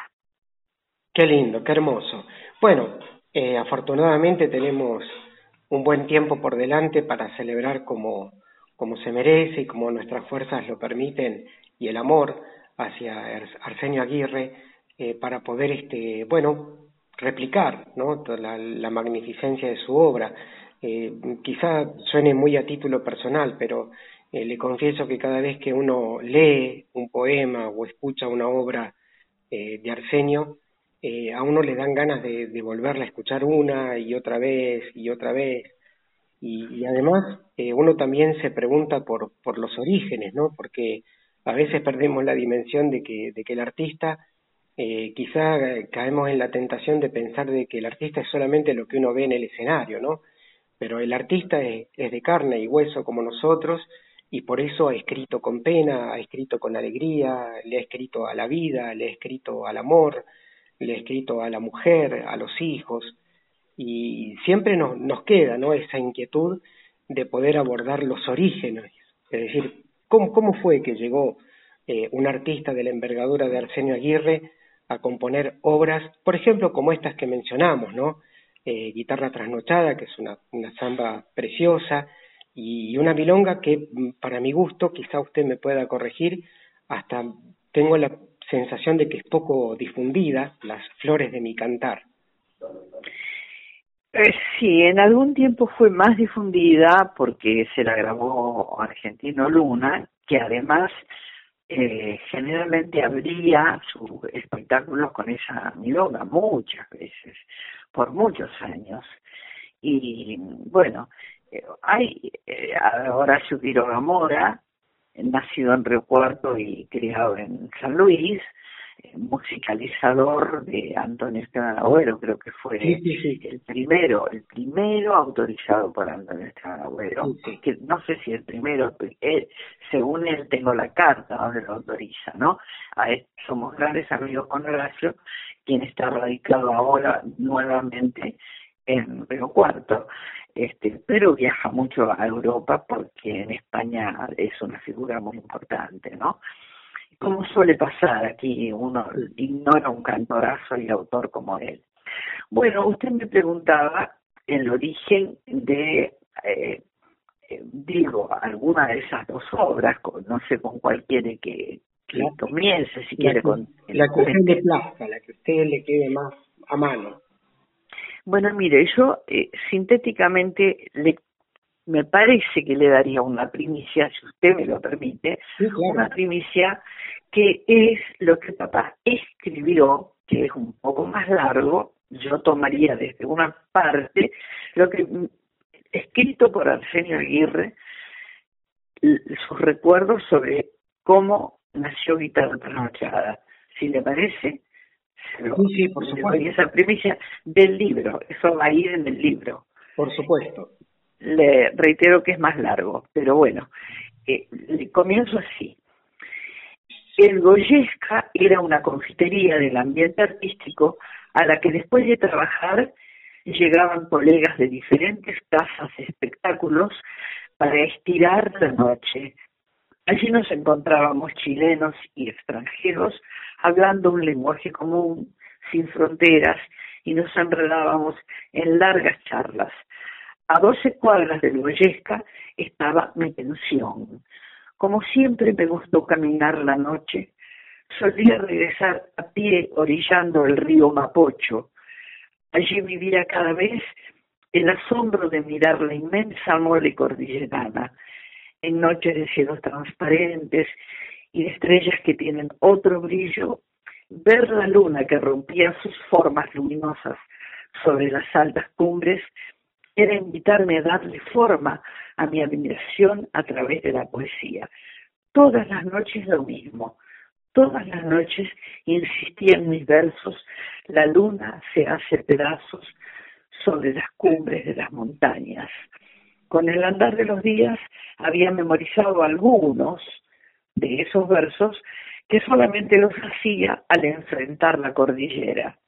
Qué lindo, qué hermoso. Bueno, eh, afortunadamente tenemos un buen tiempo por delante para celebrar como, como se merece y como nuestras fuerzas lo permiten, y el amor hacia Arsenio Aguirre eh, para poder, este, bueno, replicar, ¿no?, toda la, la magnificencia de su obra. Eh, quizá suene muy a título personal, pero eh, le confieso que cada vez que uno lee un poema o escucha una obra eh, de Arsenio, eh, a uno le dan ganas de, de volverla a escuchar una y otra vez y otra vez. Y, y además eh, uno también se pregunta por, por los orígenes, ¿no? Porque a veces perdemos la dimensión de que, de que el artista, eh, quizá caemos en la tentación de pensar de que el artista es solamente lo que uno ve en el escenario, ¿no? Pero el artista es, es de carne y hueso como nosotros, y por eso ha escrito con pena, ha escrito con alegría, le ha escrito a la vida, le ha escrito al amor, le ha escrito a la mujer, a los hijos, y siempre nos, nos queda, ¿no?, esa inquietud de poder abordar los orígenes, es decir, cómo, cómo fue que llegó eh, un artista de la envergadura de Arsenio Aguirre a componer obras, por ejemplo, como estas que mencionamos, ¿no? Eh, Guitarra Trasnochada, que es una, una samba preciosa, y una milonga que, para mi gusto, quizá usted me pueda corregir, hasta tengo la sensación de que es poco difundida, Las Flores de mi Cantar. Eh, sí, en algún tiempo fue más difundida porque se la grabó Argentino Luna, que además eh, generalmente abría sus espectáculos con esa milonga muchas veces, por muchos años. Y bueno, eh, hay eh, Horacio Quiroga Mora, nacido en Río Cuarto y criado en San Luis, musicalizador de Antonio Esteban Agüero, creo que fue sí, sí, sí. el primero, el primero autorizado por Antonio Esteban Agüero, sí, sí. Que no sé si el primero, él, según él tengo la carta donde lo autoriza, ¿no? A él, somos grandes amigos con Horacio, quien está radicado ahora nuevamente en Río Cuarto, este, pero viaja mucho a Europa porque en España es una figura muy importante, ¿no? Como suele pasar aquí, uno ignora un cantorazo y autor como él. Bueno, usted me preguntaba el origen de, eh, eh, digo, alguna de esas dos obras, con, no sé con cuál quiere que, que la, comience, si la, quiere con... La que usted le plazca, la que a usted le quede más a mano. Bueno, mire, yo eh, sintéticamente le me parece que le daría una primicia, si usted me lo permite, sí, claro. Una primicia que es lo que papá escribió, que es un poco más largo. Yo tomaría desde una parte lo que escrito por Arsenio Aguirre, sus recuerdos sobre cómo nació Guitarra Trasnochada. Si le parece, se lo, sí, sí, por supuesto. Esa primicia del libro, eso va a ir en el libro. Por supuesto. Le reitero que es más largo, pero bueno, eh, comienzo así. El Goyesca era una confitería del ambiente artístico a la que después de trabajar llegaban colegas de diferentes casas de espectáculos para estirar la noche. Allí nos encontrábamos chilenos y extranjeros hablando un lenguaje común, sin fronteras, y nos enredábamos en largas charlas. A doce cuadras del Goyesca estaba mi pensión. Como siempre me gustó caminar la noche, solía regresar a pie orillando el río Mapocho. Allí vivía cada vez el asombro de mirar la inmensa mole cordillerana, en noches de cielos transparentes y de estrellas que tienen otro brillo, ver la luna que rompía sus formas luminosas sobre las altas cumbres era invitarme a darle forma a mi admiración a través de la poesía. Todas las noches lo mismo, todas las noches insistía en mis versos, la luna se hace pedazos sobre las cumbres de las montañas. Con el andar de los días había memorizado algunos de esos versos que solamente los hacía al enfrentar la cordillera.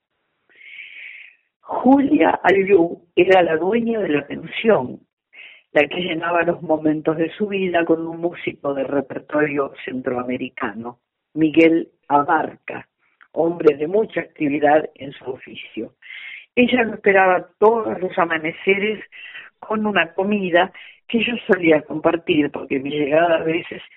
Julia Aliú era la dueña de la pensión, la que llenaba los momentos de su vida con un músico de repertorio centroamericano, Miguel Abarca, hombre de mucha actividad en su oficio. Ella lo esperaba todos los amaneceres con una comida que yo solía compartir, porque mi llegada a veces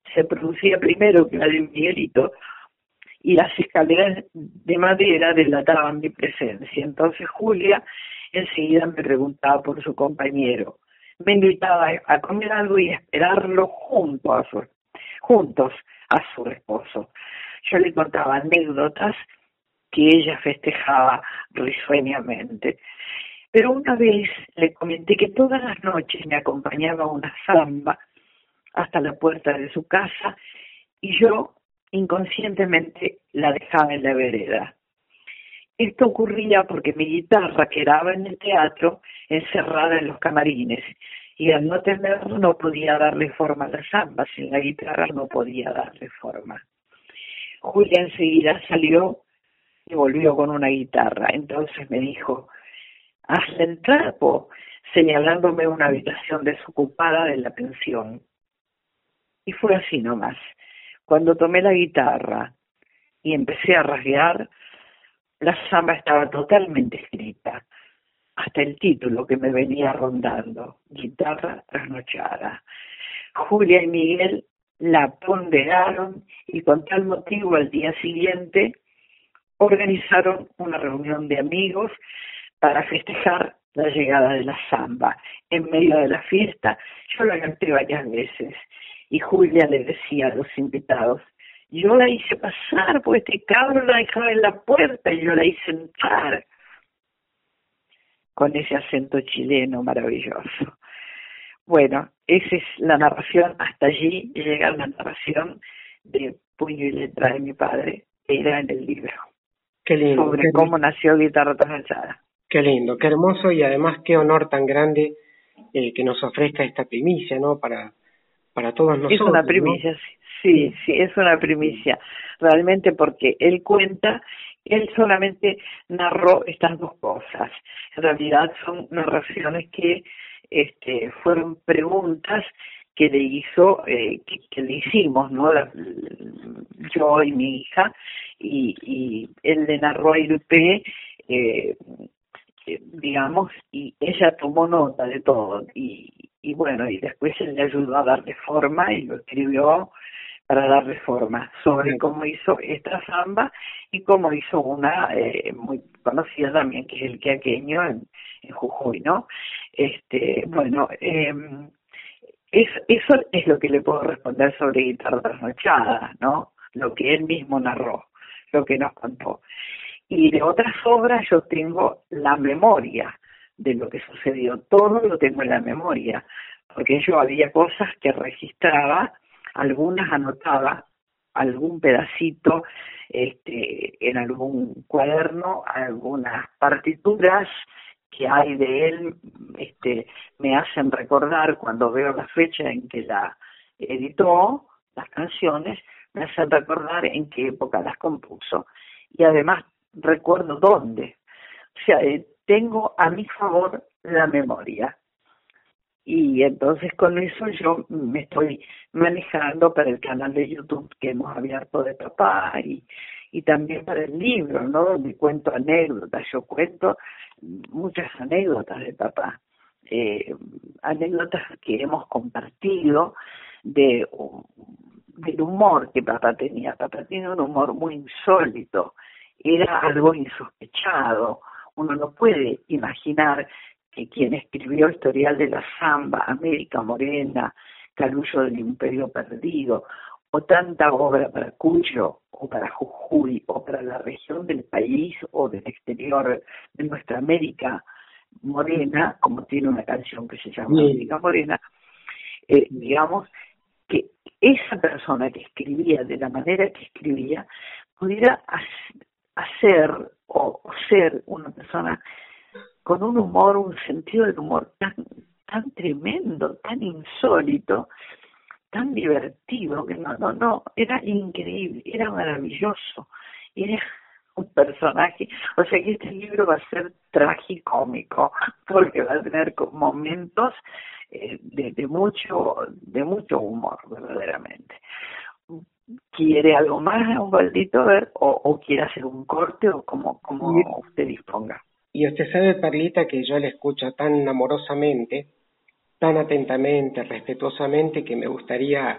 se producía primero que la de Miguelito, y las escaleras de madera delataban mi presencia. Entonces Julia enseguida me preguntaba por su compañero. Me invitaba a comer algo y a esperarlo junto a su, juntos a su esposo. Yo le contaba anécdotas que ella festejaba risueñamente. Pero una vez le comenté que todas las noches me acompañaba una samba hasta la puerta de su casa y yo inconscientemente la dejaba en la vereda. Esto ocurría porque mi guitarra quedaba en el teatro encerrada en los camarines y al no tenerlo no podía darle forma a la samba, sin la guitarra no podía darle forma. Julia enseguida salió y volvió con una guitarra. Entonces me dijo, hazle el trapo, señalándome una habitación desocupada de la pensión. Y fue así nomás. Cuando tomé la guitarra y empecé a rasguear, la samba estaba totalmente escrita, hasta el título que me venía rondando, Guitarra Trasnochada. Julia y Miguel la ponderaron y con tal motivo al día siguiente organizaron una reunión de amigos para festejar la llegada de la samba. En medio de la fiesta yo la canté varias veces y Julia le decía a los invitados, yo la hice pasar, pues este cabro la dejaba en la puerta y yo la hice entrar, con ese acento chileno maravilloso. Bueno, esa es la narración, hasta allí llega la narración de Puño y Letra de mi padre, que era en el libro. Qué lindo. Sobre qué cómo nació Guitarra Trasnochada. Qué lindo, qué hermoso y además qué honor tan grande eh, que nos ofrezca esta primicia, ¿no? Para, para todos nosotros. Es una primicia, ¿no? Sí, sí, es una primicia, realmente porque él cuenta, él solamente narró estas dos cosas. En realidad son narraciones que este, fueron preguntas que le hizo, eh, que, que le hicimos, ¿no? La, yo y mi hija, y, y él le narró a Irupé, eh, digamos, y ella tomó nota de todo, y, y bueno, y después él le ayudó a darle forma y lo escribió para darle forma sobre cómo hizo esta samba y cómo hizo una eh, muy conocida también, que es el queaqueño en, en Jujuy, ¿no? Este, bueno, eh, es, eso es lo que le puedo responder sobre Guitarra Trasnochada, ¿no? Lo que él mismo narró, lo que nos contó. Y de otras obras yo tengo la memoria de lo que sucedió, todo lo tengo en la memoria, porque yo había cosas que registraba, algunas anotaba, algún pedacito este, en algún cuaderno, algunas partituras que hay de él este, me hacen recordar cuando veo la fecha en que la editó, las canciones, me hacen recordar en qué época las compuso. Y además recuerdo dónde. O sea, eh, tengo a mi favor la memoria. Y entonces con eso yo me estoy manejando para el canal de YouTube que hemos abierto de papá y, y también para el libro, ¿no? Donde cuento anécdotas. Yo cuento muchas anécdotas de papá. Eh, anécdotas que hemos compartido de, del humor que papá tenía. Papá tiene un humor muy insólito. Era algo insospechado. Uno no puede imaginar que quien escribió Historial de la Samba, América Morena, Carullo del Imperio Perdido, o tanta obra para Cuyo, o para Jujuy, o para la región del país, o del exterior de nuestra América Morena, como tiene una canción que se llama sí. América Morena, eh, digamos, que esa persona que escribía de la manera que escribía, pudiera hacer o, o ser una persona con un humor, un sentido del humor tan, tan tremendo, tan insólito, tan divertido, que no, no, no, era increíble, era maravilloso, era un personaje, o sea que este libro va a ser tragicómico, porque va a tener momentos eh, de, de mucho, de mucho humor, verdaderamente. ¿Quiere algo más, Osvaldito, a ver, o, o quiere hacer un corte, o como, como sí. usted disponga? Y usted sabe, Perlita, que yo le escucho tan amorosamente, tan atentamente, respetuosamente, que me gustaría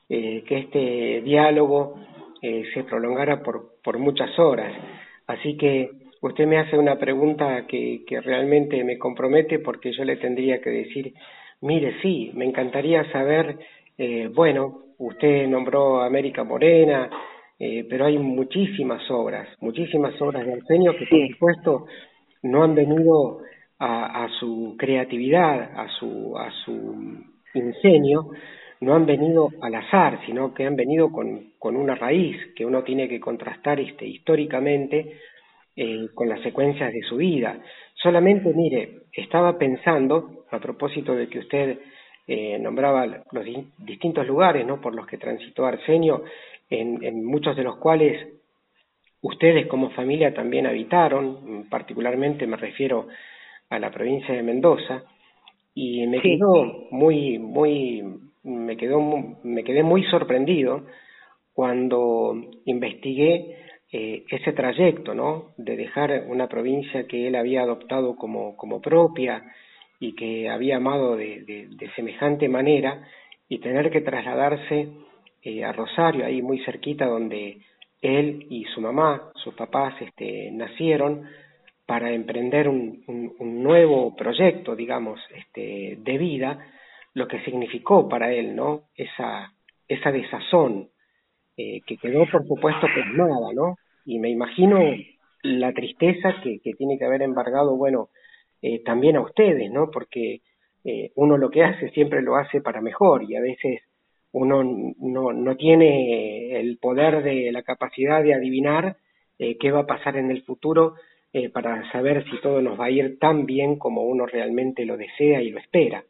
eh, que este diálogo eh, se prolongara por, por muchas horas. Así que usted me hace una pregunta que, que realmente me compromete, porque yo le tendría que decir, mire, sí, me encantaría saber, eh, bueno, usted nombró a América Morena, eh, pero hay muchísimas obras, muchísimas obras de Arsenio que, Sí. por supuesto, no han venido a, a su creatividad, a su, a su ingenio, no han venido al azar, sino que han venido con, con una raíz que uno tiene que contrastar este, históricamente eh, con las secuencias de su vida. Solamente, mire, estaba pensando, a propósito de que usted eh, nombraba los di- distintos lugares, ¿no?, por los que transitó Arsenio, en, en muchos de los cuales ustedes como familia también habitaron, particularmente me refiero a la provincia de Mendoza, y me Sí. quedó muy, muy, me quedó, mu- me quedé muy sorprendido cuando investigué eh, ese trayecto, ¿no?, de dejar una provincia que él había adoptado como, como propia y que había amado de, de, de semejante manera, y tener que trasladarse eh, a Rosario, ahí muy cerquita donde él y su mamá, sus papás, este, nacieron, para emprender un, un, un nuevo proyecto, digamos, este, de vida, lo que significó para él, ¿no?, esa, esa desazón eh, que quedó, por supuesto, plasmada, ¿no? Y me imagino la tristeza que, que tiene que haber embargado, bueno, eh, también a ustedes, ¿no? Porque eh, uno lo que hace siempre lo hace para mejor, y a veces uno no, no tiene el poder de la capacidad de adivinar eh, qué va a pasar en el futuro, eh, para saber si todo nos va a ir tan bien como uno realmente lo desea y lo espera.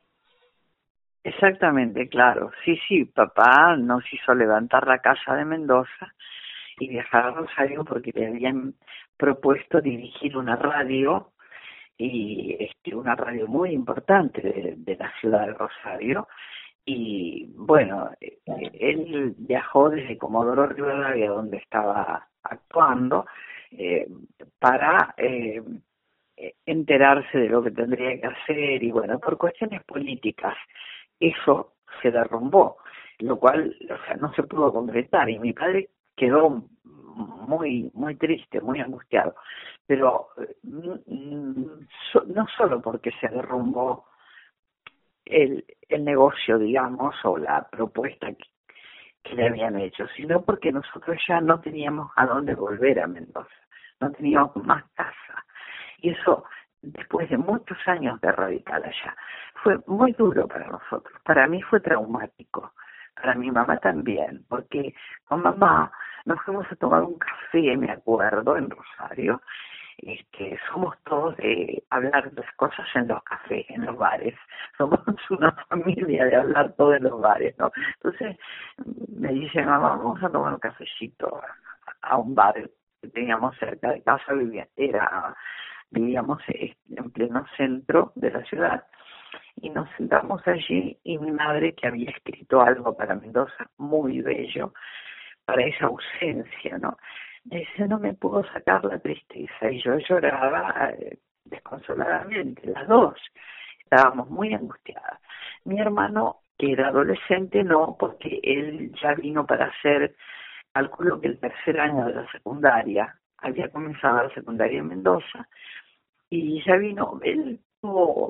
Exactamente, claro. Sí, sí, papá nos hizo levantar la casa de Mendoza y viajar a Rosario porque le habían propuesto dirigir una radio, y este, una radio muy importante de, de la ciudad de Rosario. Y bueno, eh, él viajó desde Comodoro Rivadavia, donde estaba actuando, eh, para eh, enterarse de lo que tendría que hacer, y bueno, por cuestiones políticas eso se derrumbó, lo cual, o sea, no se pudo concretar, y mi padre quedó muy muy triste, muy angustiado, pero mm, so, no solo porque se derrumbó el, el negocio, digamos, o la propuesta que, que le habían hecho, sino porque nosotros ya no teníamos a dónde volver a Mendoza, no teníamos más casa, y eso, después de muchos años de radical allá, fue muy duro para nosotros. Para mí fue traumático, para mi mamá también, porque con mamá nos fuimos a tomar un café, me acuerdo, en Rosario. Este, somos todos de hablar de las cosas en los cafés, en los bares. Somos una familia de hablar todo en los bares, ¿no? Entonces me dice, mamá, vamos a tomar un cafecito a, a un bar que teníamos cerca de casa, vivía, era... vivíamos en pleno centro de la ciudad, y nos sentamos allí, y mi madre, que había escrito algo para Mendoza muy bello, para esa ausencia, ¿no?, me dice, no me puedo sacar la tristeza, y yo lloraba eh, desconsoladamente, las dos, estábamos muy angustiadas. Mi hermano, que era adolescente, no, porque él ya vino para hacer, calculo que el tercer año de la secundaria, había comenzado la secundaria en Mendoza, y ya vino, él tuvo,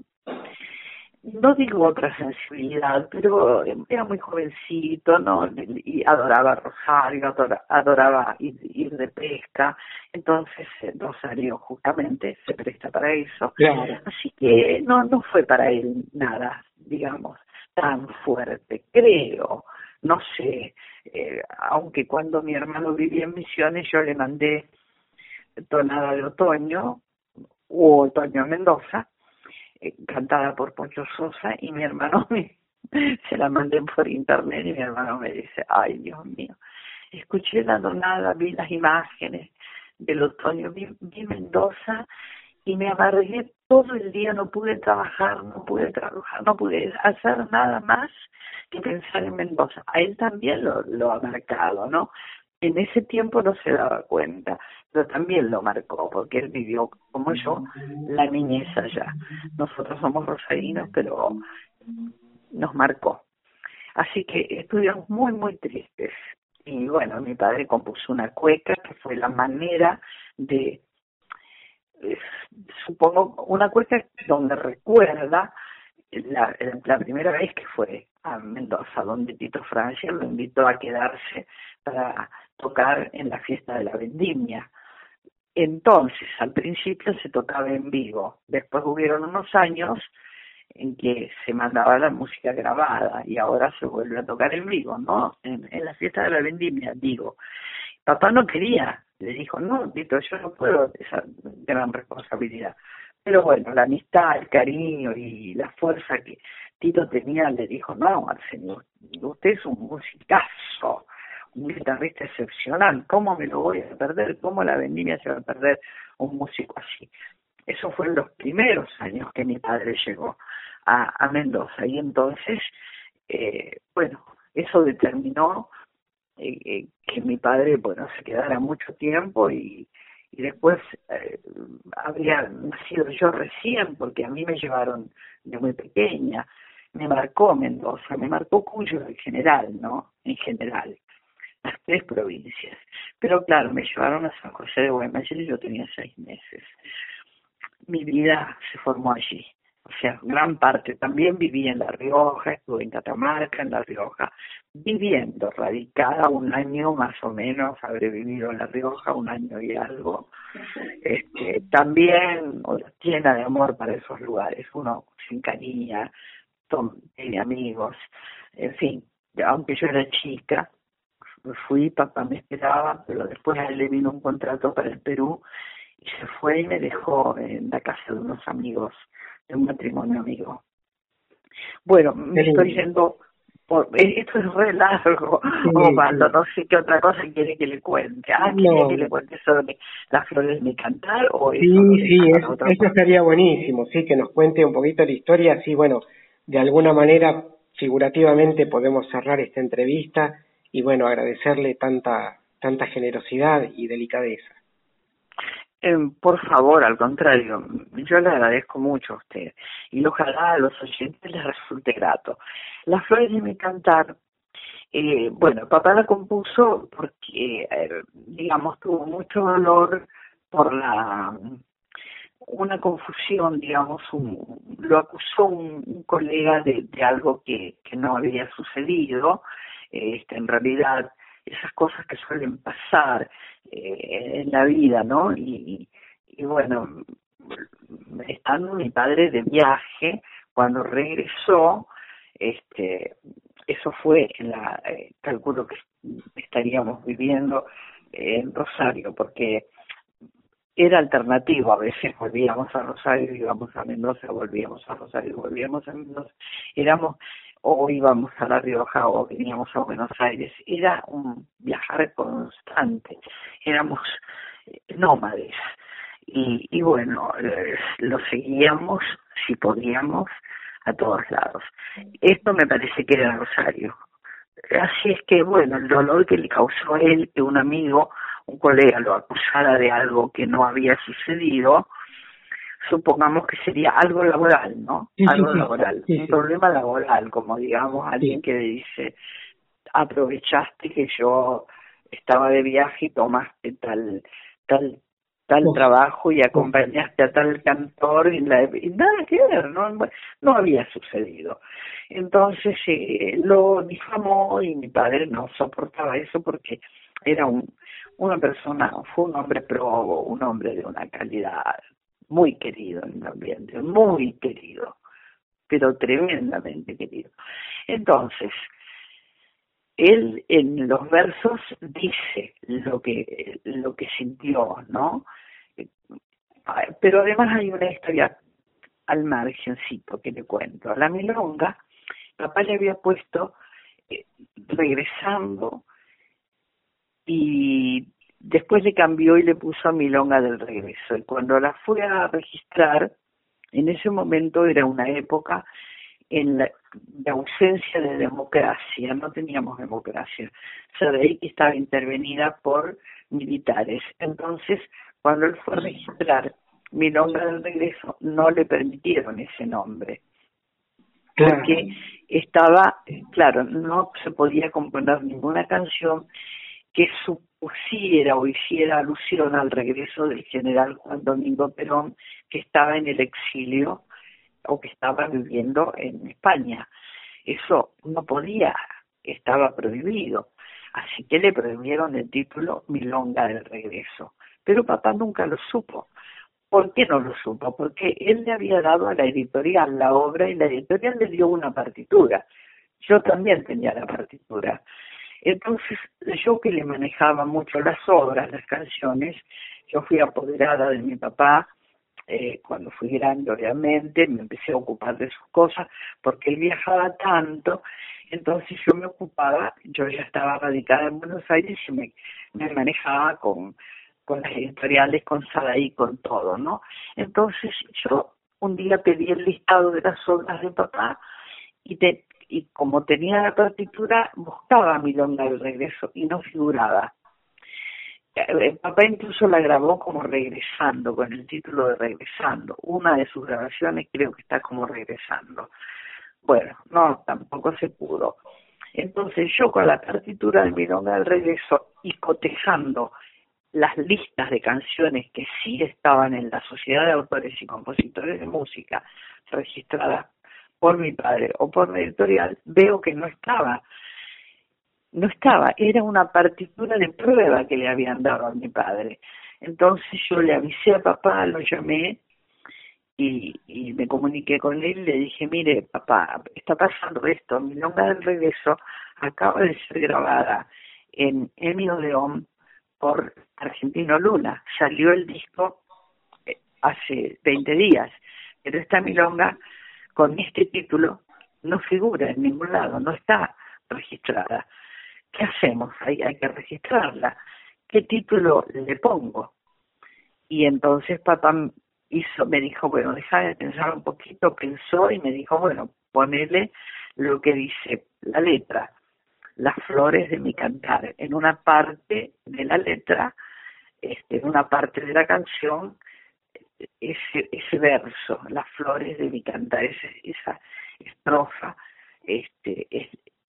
no digo otra sensibilidad, pero era muy jovencito, ¿no?, y adoraba Rosario, adora, adoraba ir, ir de pesca, entonces Rosario justamente se presta para eso, Claro. Así que no, no fue para él nada, digamos, tan fuerte, creo. No sé, eh, aunque cuando mi hermano vivía en Misiones yo le mandé Tonada de Otoño, o Otoño Mendoza, eh, cantada por Poncho Sosa, y mi hermano me, se la mandé por internet, y mi hermano me dice, ay Dios mío, escuché la tonada, vi las imágenes del otoño, vi, vi Mendoza, y me amargué todo el día, no pude trabajar, no pude trabajar, no pude hacer nada más que pensar en Mendoza. A él también lo, lo ha marcado, ¿no? En ese tiempo no se daba cuenta, pero también lo marcó, porque él vivió, como yo, la niñez allá. Nosotros somos rosarinos, pero nos marcó. Así que estuvimos muy, muy tristes. Y bueno, mi padre compuso una cueca que fue la manera de, eh, supongo, una cueca donde recuerda la, la primera vez que fue a Mendoza, donde Tito Francia lo invitó a quedarse para tocar en la fiesta de la vendimia. Entonces, al principio se tocaba en vivo, después hubieron unos años en que se mandaba la música grabada y ahora se vuelve a tocar en vivo, ¿no? En, en la fiesta de la vendimia, digo. Papá no quería, le dijo, no, Tito, yo no puedo esa gran responsabilidad. Pero bueno, la amistad, el cariño y la fuerza que Tito tenía, le dijo, no, Arsenio, usted es un musicazo, un guitarrista excepcional, ¿cómo me lo voy a perder? ¿Cómo la vendimia se va a perder un músico así? Eso fue en los primeros años que mi padre llegó a, a Mendoza y entonces, eh, bueno, eso determinó eh, eh, que mi padre, bueno, se quedara mucho tiempo y, y después eh, habría nacido yo recién porque a mí me llevaron de muy pequeña. Me marcó Mendoza, me marcó Cuyo en general, ¿no? En general, las tres provincias. Pero claro, me llevaron a San José de Guaymallén y yo tenía seis meses. Mi vida se formó allí. O sea, gran parte. También viví en La Rioja, estuve en Catamarca, en La Rioja, viviendo, radicada un año más o menos, habré vivido en La Rioja un año y algo. Este, también llena de amor para esos lugares. Uno se encariña, tiene amigos, en fin, aunque yo era chica, fui, papá me esperaba, pero después a él le vino un contrato para el Perú y se fue y me dejó en la casa de unos amigos, de un matrimonio amigo. Bueno, me estoy yendo, por, esto es re largo, sí, Osvaldo, sí. No sé qué otra cosa quiere que le cuente. Ah, ¿quiere no. que le cuente sobre las flores de mi cantar? O sí, eso sí, eso, eso estaría buenísimo, sí, que nos cuente un poquito la historia, así, bueno, de alguna manera, figurativamente, podemos cerrar esta entrevista y, bueno, agradecerle tanta, tanta generosidad y delicadeza. Eh, por favor, al contrario, yo le agradezco mucho a usted y ojalá a los oyentes les resulte grato. Las flores de mi cantar, eh, bueno, papá la compuso porque, eh, digamos, tuvo mucho dolor por la una confusión, digamos, un, lo acusó un, un colega de, de algo que, que no había sucedido, este, en realidad esas cosas que suelen pasar eh, en la vida, ¿no? Y, y bueno, estando mi padre de viaje, cuando regresó, este, eso fue en la, eh, calculo que estaríamos viviendo en Rosario, porque era alternativo, a veces volvíamos a Rosario, íbamos a Mendoza, volvíamos a Rosario, volvíamos a Mendoza, éramos, o íbamos a La Rioja o veníamos a Buenos Aires, era un viajar constante, éramos nómades, y, y bueno, eh, lo seguíamos, si podíamos, a todos lados. Esto me parece que era Rosario. Así es que, bueno, el dolor que le causó a él, que un amigo, un colega lo acusara de algo que no había sucedido, supongamos que sería algo laboral, ¿no? Sí, algo sí, laboral, sí, sí. Un problema laboral, como digamos, alguien sí. que dice, aprovechaste que yo estaba de viaje y tomaste tal, tal, tal oh. trabajo y acompañaste a tal cantor y, la, y nada que ver, no, no había sucedido. Entonces eh, lo difamó y mi padre no soportaba eso porque era un una persona, fue un hombre probo, un hombre de una calidad muy querido en el ambiente, muy querido, pero tremendamente querido. Entonces, él en los versos dice lo que lo que sintió, ¿no? Pero además hay una historia al margencito que le cuento. A la milonga, papá le había puesto eh, regresando y después le cambió y le puso a Milonga del Regreso. Y cuando la fue a registrar, en ese momento era una época en la de ausencia de democracia, no teníamos democracia. O sea, de ahí que estaba intervenida por militares. Entonces, cuando él fue a registrar Milonga del Regreso, no le permitieron ese nombre. Claro. porque estaba, claro, no se podía componer ninguna canción que supusiera o hiciera alusión al regreso del general Juan Domingo Perón, que estaba en el exilio o que estaba viviendo en España. Eso no podía, estaba prohibido. Así que le prohibieron el título Milonga del Regreso. Pero papá nunca lo supo. ¿Por qué no lo supo? Porque él le había dado a la editorial la obra y la editorial le dio una partitura. Yo también tenía la partitura. Entonces, yo que le manejaba mucho las obras, las canciones, yo fui apoderada de mi papá. Eh, cuando fui grande, obviamente, me empecé a ocupar de sus cosas, porque él viajaba tanto, entonces yo me ocupaba, yo ya estaba radicada en Buenos Aires y me, me manejaba con, con las editoriales, con Sadaí, con todo, ¿no? Entonces yo un día pedí el listado de las obras de papá y, te, y como tenía la partitura, buscaba Milonga del Regreso y no figuraba. El papá incluso la grabó como Regresando, con el título de Regresando. Una de sus grabaciones creo que está como Regresando. Bueno, no, tampoco se pudo. Entonces yo con la partitura de Milonga del Regreso y cotejando las listas de canciones que sí estaban en la Sociedad de Autores y Compositores de Música registradas por mi padre o por la editorial, veo que no estaba. No estaba, era una partitura de prueba que le habían dado a mi padre. Entonces yo le avisé a papá, lo llamé y, y me comuniqué con él y le dije, mire papá, está pasando esto, Milonga del Regreso acaba de ser grabada en Emi Odeón por Argentino Luna. Salió el disco hace veinte días, pero esta milonga con este título no figura en ningún lado, no está registrada. ¿Qué hacemos? Hay, hay que registrarla. ¿Qué título le pongo? Y entonces papá hizo, me dijo, bueno, deja de pensar un poquito, pensó y me dijo, bueno, ponele lo que dice la letra, las flores de mi cantar. En una parte de la letra, este, en una parte de la canción, ese, ese verso, las flores de mi cantar, esa, esa estrofa, este, es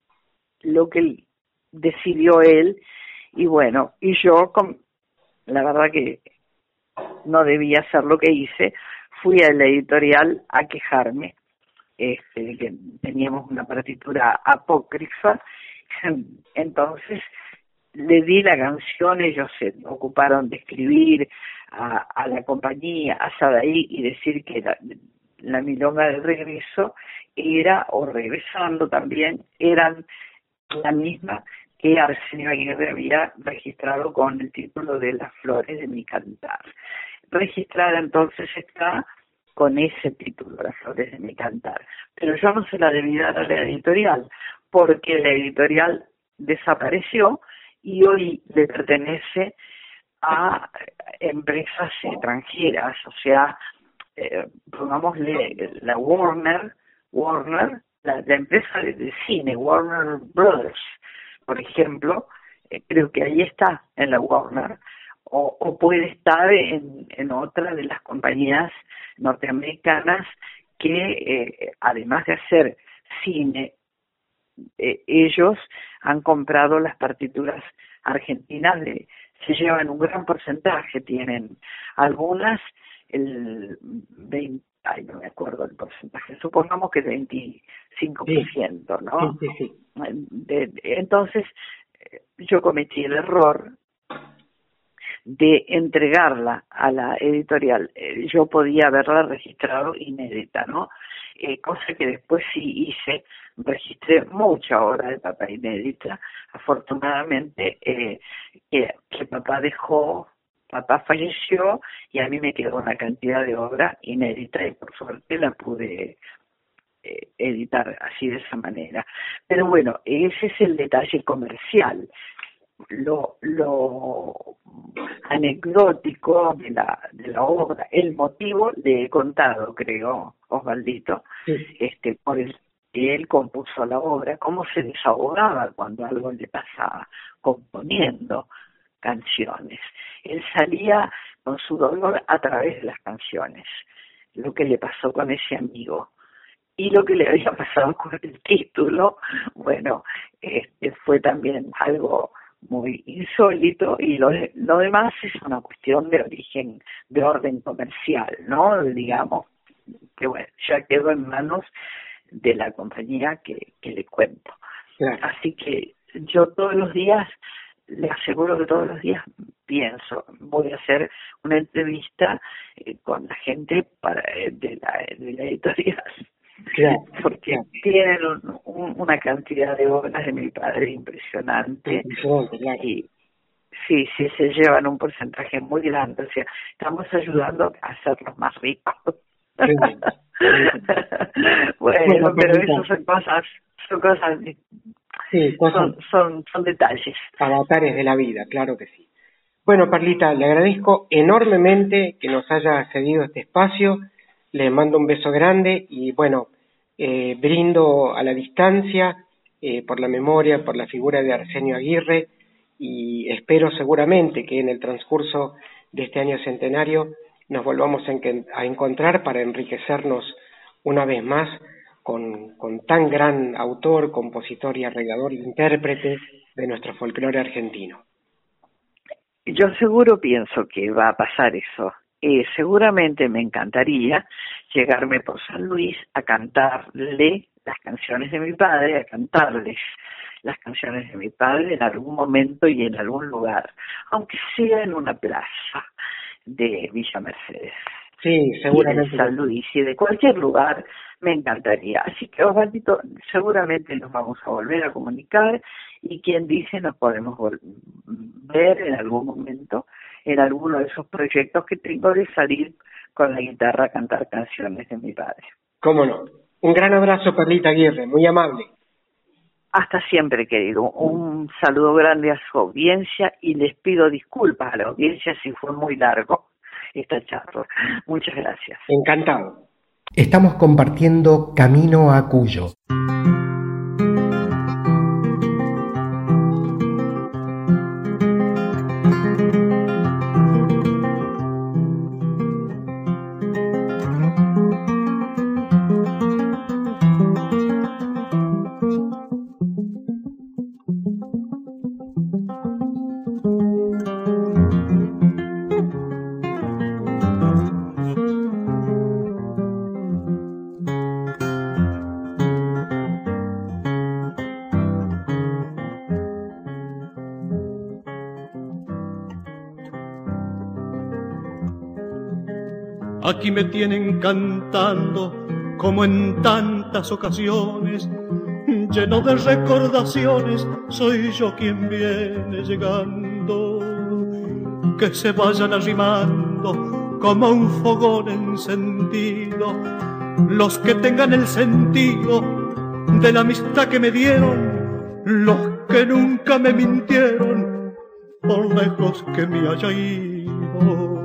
lo que decidió él, y bueno, y yo, con, la verdad que no debía hacer lo que hice, fui a la editorial a quejarme, este, que teníamos una partitura apócrifa, entonces le di la canción, ellos se ocuparon de escribir a, a la compañía, a Sadaí, y decir que la, la Milonga del Regreso era, o Regresando también, eran la misma que Arsenio Aguirre había registrado con el título de Las flores de mi cantar. Registrada entonces está con ese título, Las flores de mi cantar. Pero yo no se la debí dar a la editorial, porque la editorial desapareció y hoy le pertenece a empresas extranjeras, o sea, eh, pongámosle la Warner, Warner, la, la empresa de, de cine, Warner Brothers, por ejemplo, eh, creo que ahí está, en la Warner, o, o puede estar en, en otra de las compañías norteamericanas que, eh, además de hacer cine, eh, ellos han comprado las partituras argentinas, de, se llevan un gran porcentaje, tienen algunas, el veinte, ay, no me acuerdo el porcentaje, supongamos que veinticinco por ciento, sí, ¿no? Sí, sí, sí. De, de, entonces, yo cometí el error de entregarla a la editorial. Eh, yo podía haberla registrado inédita, ¿no? Eh, cosa que después sí hice, registré mucha obra de papá inédita, afortunadamente, eh, que, que papá dejó, papá falleció y a mí me quedó una cantidad de obra inédita y por suerte la pude eh, editar así de esa manera. Pero bueno, ese es el detalle comercial. Lo, lo anecdótico de la, de la obra, el motivo le he contado, creo, Osvaldito, sí. este, por el que él compuso la obra, cómo se desahogaba cuando algo le pasaba, componiendo canciones. Él salía con su dolor a través de las canciones, lo que le pasó con ese amigo, y lo que le había pasado con el título, bueno, este, fue también algo muy insólito, y lo, lo demás es una cuestión de origen, de orden comercial, ¿no? Digamos, que bueno, ya quedó en manos de la compañía que, que le cuento. Claro. Así que yo todos los días, le aseguro que todos los días pienso, voy a hacer una entrevista eh, con la gente para eh, de, la, de la editorial. Claro, porque claro. tienen un, un, una cantidad de obras de mi padre impresionante, Impresionante, claro. y sí, sí se llevan un porcentaje muy grande, o sea, estamos ayudando a hacerlos más ricos. Sí, sí. Bueno, Bueno, pero Perlita. eso son cosas, son cosas, Sí, cosas, son, son, son detalles. avatares de la vida, claro que sí. Bueno, Perlita, le agradezco enormemente que nos haya cedido este espacio, le mando un beso grande y bueno, eh, brindo a la distancia eh, por la memoria, por la figura de Arsenio Aguirre, y espero seguramente que en el transcurso de este año centenario nos volvamos a, en, a encontrar para enriquecernos una vez más con, con tan gran autor, compositor y arreglador, intérprete de nuestro folclore argentino. Yo seguro pienso que va a pasar eso. Eh, seguramente me encantaría llegarme por San Luis a cantarle las canciones de mi padre, a cantarles las canciones de mi padre en algún momento y en algún lugar, aunque sea en una plaza de Villa Mercedes. Sí, seguramente. Y de San Luis y de cualquier lugar me encantaría. Así que, Osvaldito, seguramente nos vamos a volver a comunicar, y quien dice nos podemos ver en algún momento en alguno de esos proyectos que tengo de salir con la guitarra a cantar canciones de mi padre. Cómo no. Un gran abrazo, Perlita Aguirre, muy amable. Hasta siempre, querido. Un saludo grande a su audiencia, y les pido disculpas a la audiencia si fue muy largo esta charla. Muchas gracias. Encantado. Estamos compartiendo Camino a Cuyo. Aquí me tienen cantando como en tantas ocasiones, lleno de recordaciones, soy yo quien viene llegando. Que se vayan arrimando como un fogón encendido los que tengan el sentido de la amistad que me dieron, los que nunca me mintieron, por lejos que me haya ido.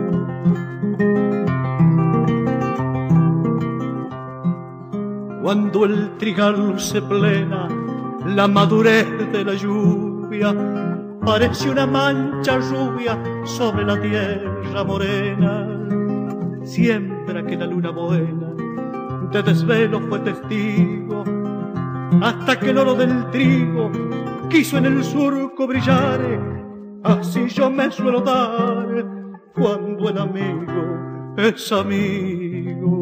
Cuando el trigal luce plena la madurez de la lluvia, parece una mancha rubia sobre la tierra morena. Siempre que la luna buena de desvelo fue testigo, hasta que el oro del trigo quiso en el surco brillar. Así yo me suelo dar cuando el amigo es amigo.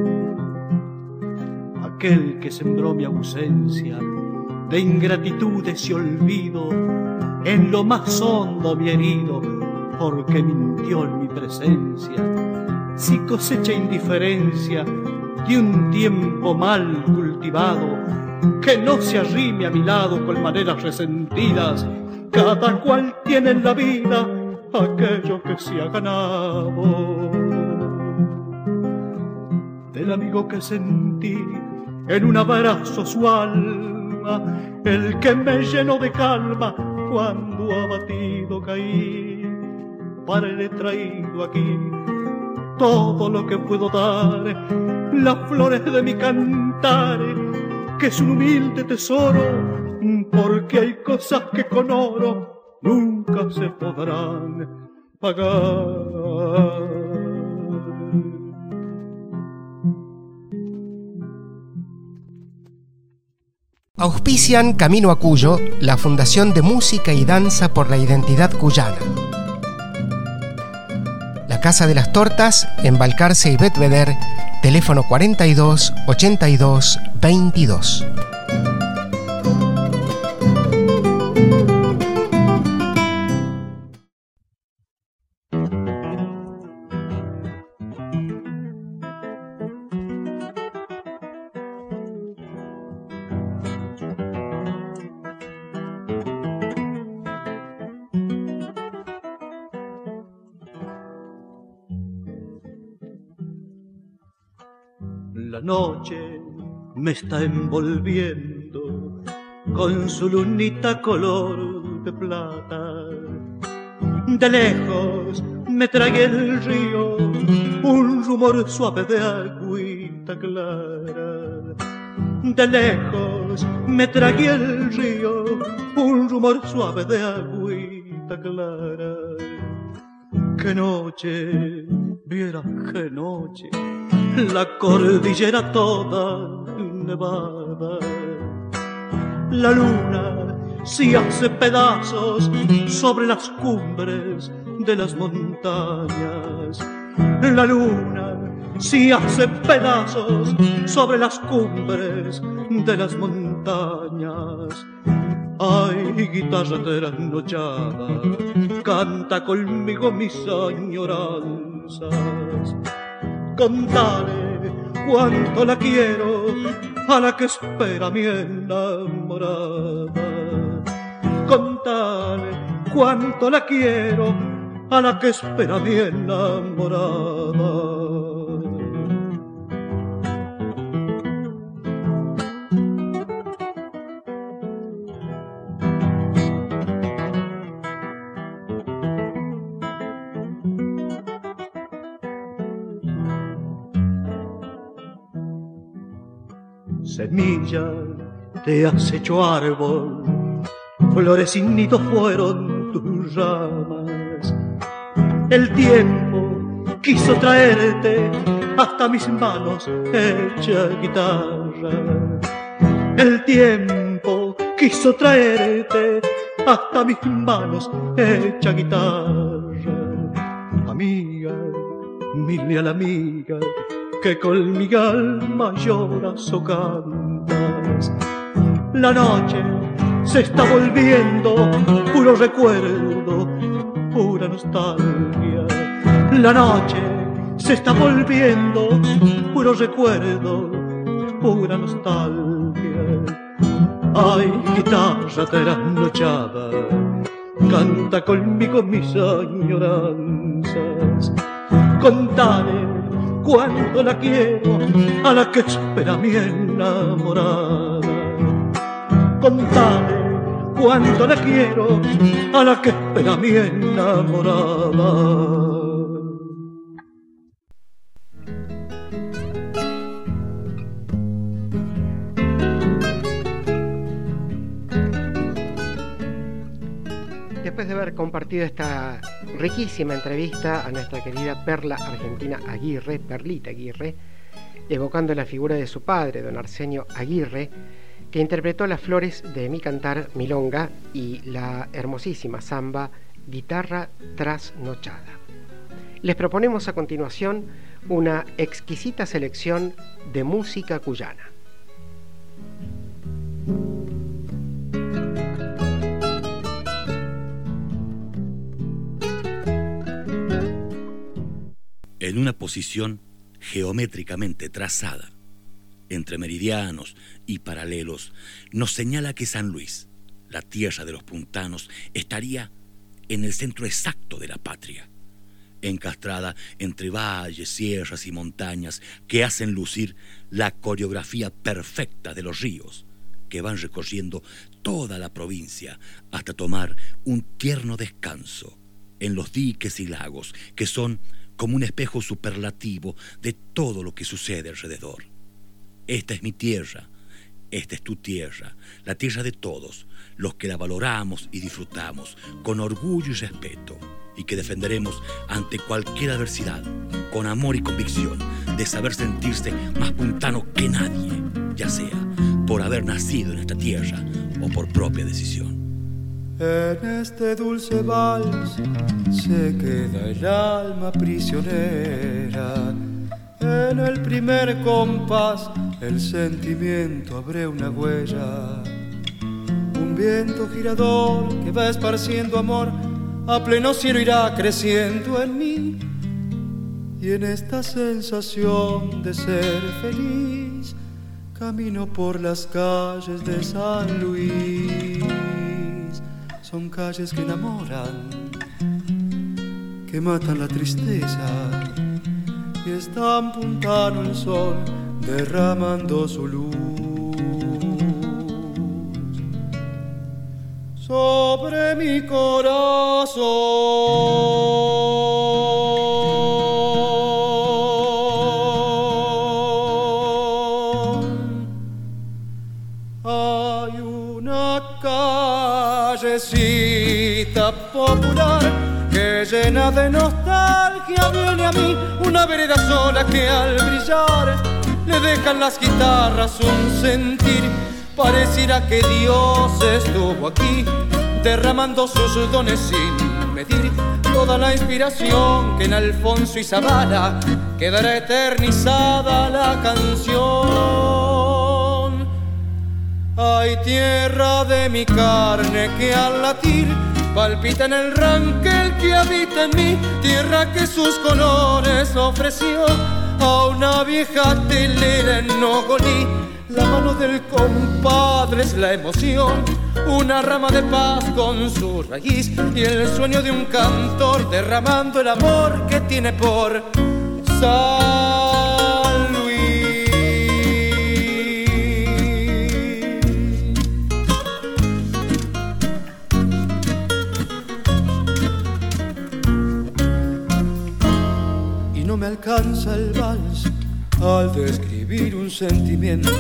Aquel que sembró mi ausencia de ingratitudes y olvido, en lo más hondo mi herido, porque mintió en mi presencia. Si cosecha indiferencia de un tiempo mal cultivado, que no se arrime a mi lado con maneras resentidas. Cada cual tiene en la vida aquello que se ha ganado. Del amigo que sentí en un abrazo su alma, el que me llenó de calma cuando abatido caí. Para él he traído aquí todo lo que puedo dar, las flores de mi cantar, que es un humilde tesoro, porque hay cosas que con oro nunca se podrán pagar. Auspician Camino a Cuyo, la Fundación de Música y Danza por la Identidad Cuyana. La Casa de las Tortas, en Balcarce y Betvedere, teléfono cuarenta y dos, ochenta y dos, veintidós. La noche me está envolviendo con su lunita color de plata. De lejos me trae el río un rumor suave de agüita clara. De lejos me trae el río un rumor suave de agüita clara. Qué noche, viera qué noche, la cordillera toda nevada. La luna se hace pedazos sobre las cumbres de las montañas. La luna se hace pedazos sobre las cumbres de las montañas. Ay, guitarra trasnochada, canta conmigo mis añoranzas. Contale cuánto la quiero a la que espera mi enamorada. Contale cuánto la quiero a la que espera mi enamorada. Semilla te has hecho árbol, flores sin nido fueron tus ramas. El tiempo quiso traerte hasta mis manos hecha guitarra. El tiempo quiso traerte hasta mis manos hecha guitarra. Amiga, mire a la amiga que con mi alma lloras o cantas. La noche se está volviendo puro recuerdo, pura nostalgia. La noche se está volviendo puro recuerdo, pura nostalgia. Ay, guitarra trasnochada, canta conmigo mis añoranzas. Contale cuánto la quiero a la que espera mi enamorada. Contale cuánto la quiero a la que espera mi enamorada. Después de haber compartido esta riquísima entrevista a nuestra querida Perla Argentina Aguirre, Perlita Aguirre, evocando la figura de su padre, don Arsenio Aguirre, que interpretó las flores de mi cantar milonga y la hermosísima samba Guitarra Trasnochada. Les proponemos a continuación una exquisita selección de música cuyana. En una posición geométricamente trazada, entre meridianos y paralelos, nos señala que San Luis, la tierra de los puntanos, estaría en el centro exacto de la patria, encastrada entre valles, sierras y montañas que hacen lucir la coreografía perfecta de los ríos que van recorriendo toda la provincia hasta tomar un tierno descanso en los diques y lagos que son como un espejo superlativo de todo lo que sucede alrededor. Esta es mi tierra, esta es tu tierra, la tierra de todos, los que la valoramos y disfrutamos con orgullo y respeto, y que defenderemos ante cualquier adversidad, con amor y convicción de saber sentirse más puntano que nadie, ya sea por haber nacido en esta tierra o por propia decisión. En este dulce vals se queda el alma prisionera. En el primer compás el sentimiento abre una huella. Un viento girador que va esparciendo amor a pleno cielo irá creciendo en mí. Y en esta sensación de ser feliz camino por las calles de San Luis. Son calles que enamoran, que matan la tristeza, y están puntando el sol derramando su luz sobre mi corazón. Hay una callecita popular que llena de nostalgia viene a mí, una vereda sola que al brillar le dejan las guitarras un sentir. Pareciera que Dios estuvo aquí derramando sus dones sin medir. Toda la inspiración que en Alfonso y Zavala quedará eternizada la canción. Ay, tierra de mi carne que al latir palpita en el ranquel que habita en mí, tierra que sus colores ofreció a una vieja telera en Nogolí. La mano del compadre es la emoción, una rama de paz con su raíz y el sueño de un cantor derramando el amor que tiene por San Luis. Y no me alcanza el vals al describir un sentimiento.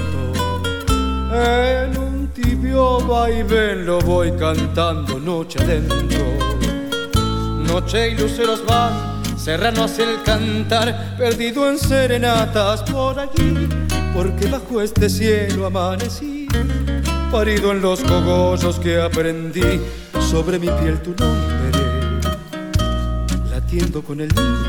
En un tibio vaivén lo voy cantando noche adentro. Noche y luceros van, serrano hacia el cantar, perdido en serenatas por allí, porque bajo este cielo amanecí, parido en los cogollos que aprendí, sobre mi piel tu nombre, latiendo con el mismo.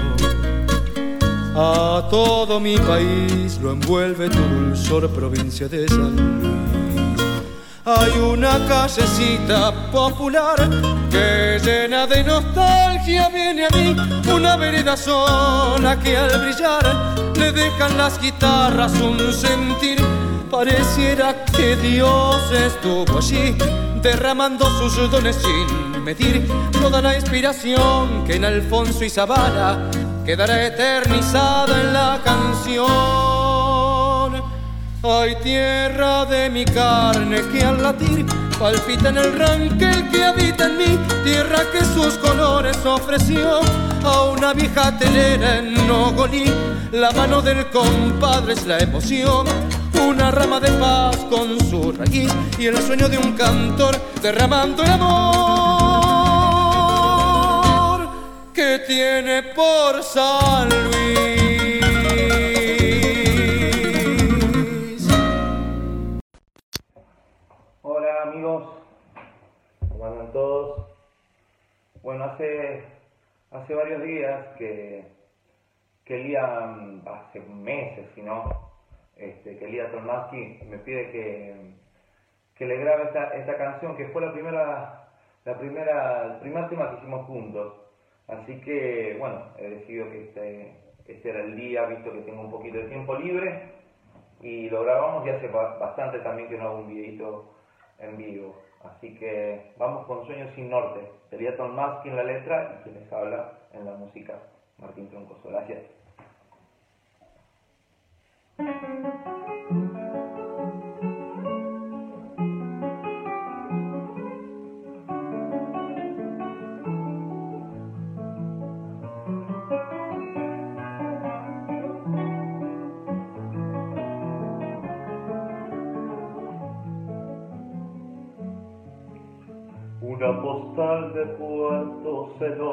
A todo mi país lo envuelve tu dulzor, provincia de San Luis. Hay una callecita popular que llena de nostalgia viene a mí, una vereda sola que al brillar le dejan las guitarras un sentir. Pareciera que Dios estuvo allí derramando sus dones sin medir. Toda la inspiración que en Alfonso y Zavala quedará eternizada en la canción. Ay, tierra de mi carne que al latir palpita en el ranquel que habita en mí, tierra que sus colores ofreció a una vieja telera en Nogolí. La mano del compadre es la emoción, una rama de paz con su raíz y el sueño de un cantor derramando el amor que tiene por San Luis. Hola amigos, ¿cómo andan todos? Bueno, hace, hace varios días que, que Elía, hace meses si no, este, que Elía Tolmasky me pide que, que le grabe esta, esta canción, que fue la primera, la primera, el primer tema que hicimos juntos. Así que, bueno, he decidido que este, este era el día, visto que tengo un poquito de tiempo libre, y lo grabamos, y hace bastante también que no hago un videito en vivo. Así que vamos con Sueños sin Norte, de Elía Tolmasky en la letra y quien les habla en la música, Martín Troncoso. Gracias. Una postal de Puerto el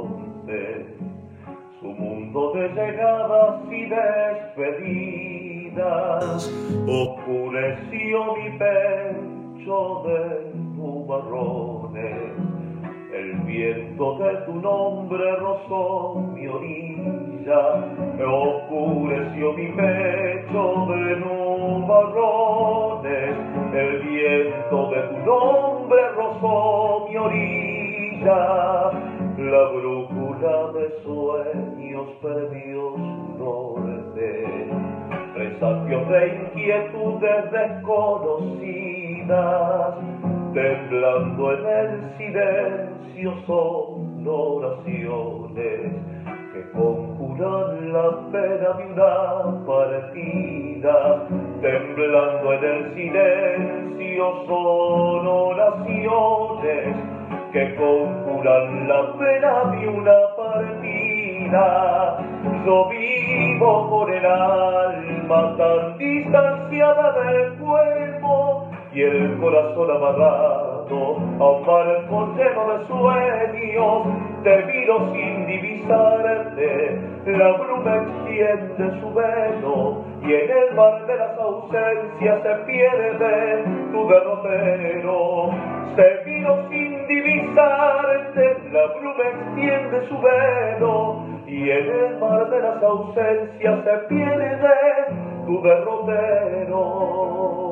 horizonte, su mundo de llegadas y despedidas. oscureció mi pecho de nubarrones, el viento de tu nombre rozó mi orilla, oscureció mi pecho de nubarrones, el viento de tu nombre rozó mi orilla, la brújula de sueños perdió su norte, presagios de inquietudes desconocidas, temblando en el silencio son oraciones que conjuran la pena de una partida, temblando en el silencio son oraciones que conjuran la pena de una partida. Yo vivo por el alma tan distanciada del cuerpo y el corazón amarrado a un barco lleno de sueños. Te miro sin divisarte, la bruma extiende su velo y en el mar de las ausencias se pierde tu derrotero. Te miro sin divisarte, la bruma extiende su velo y en el mar de las ausencias se pierde tu derrotero.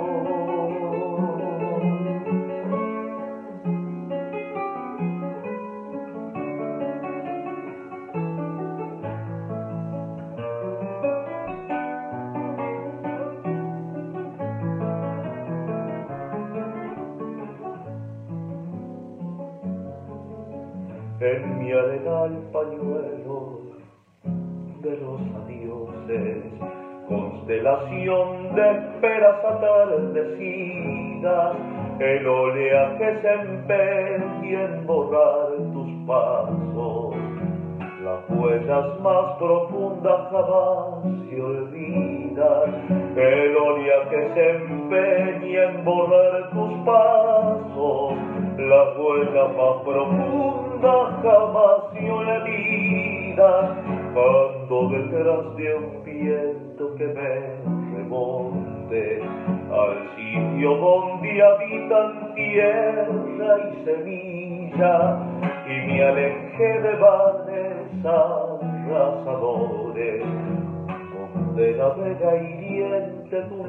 En mi arenal pañuelo de los adioses, constelación de esperas atardecidas, el oleaje se empeña en borrar tus pasos, las huellas más profundas jamás se olvidan, el oleaje se empeña en borrar tus pasos, las huellas más profundas jamás se olvidan, ando detrás de un viento que me remonte al sitio donde habitan tierra y semilla, y me alejé de vanes arrasadores, donde navega hiriente tu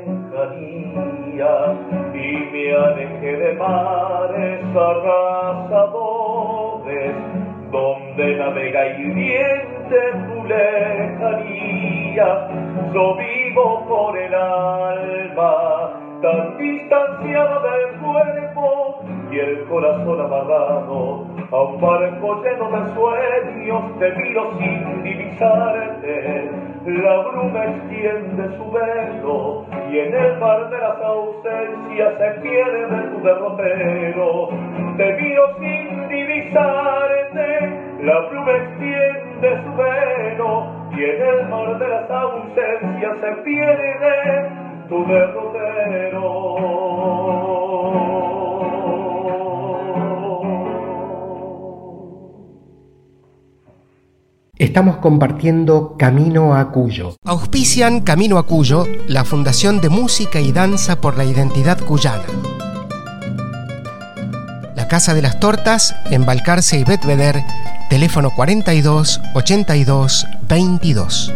lejanía, y me alejé de mares arrasadores, donde navega hiriente tu lejanía. Yo vivo por el alma tan distanciada del cuerpo y el corazón amarrado a un barco lleno de sueños. Te miro sin divisarte, la bruma extiende su velo y en el mar de las ausencias se pierde tu derrotero. Te miro sin divisarte, la bruma extiende su velo y en el mar de las ausencias se pierde tu derrotero. Estamos compartiendo Camino a Cuyo. Auspician Camino a Cuyo, la Fundación de Música y Danza por la Identidad Cuyana. La Casa de las Tortas, en Balcarce y Betvedere, teléfono cuarenta y dos, ochenta y dos, veintidós.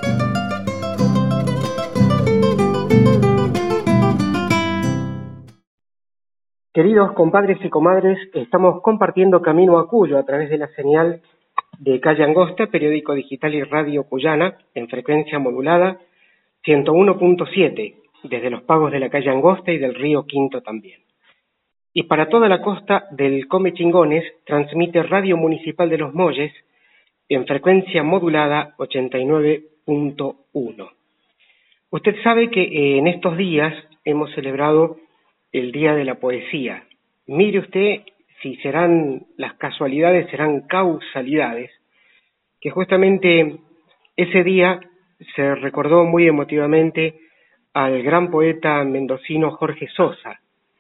Queridos compadres y comadres, estamos compartiendo Camino a Cuyo a través de la señal de Calle Angosta, periódico digital y radio cuyana, en frecuencia modulada ciento uno punto siete, desde los pagos de la Calle Angosta y del río Quinto también. Y para toda la costa del Come Chingones, transmite Radio Municipal de Los Molles, en frecuencia modulada ochenta y nueve punto uno. Usted sabe que eh, en estos días hemos celebrado el Día de la Poesía. Mire usted si serán las casualidades, serán causalidades, que justamente ese día se recordó muy emotivamente al gran poeta mendocino Jorge Sosa,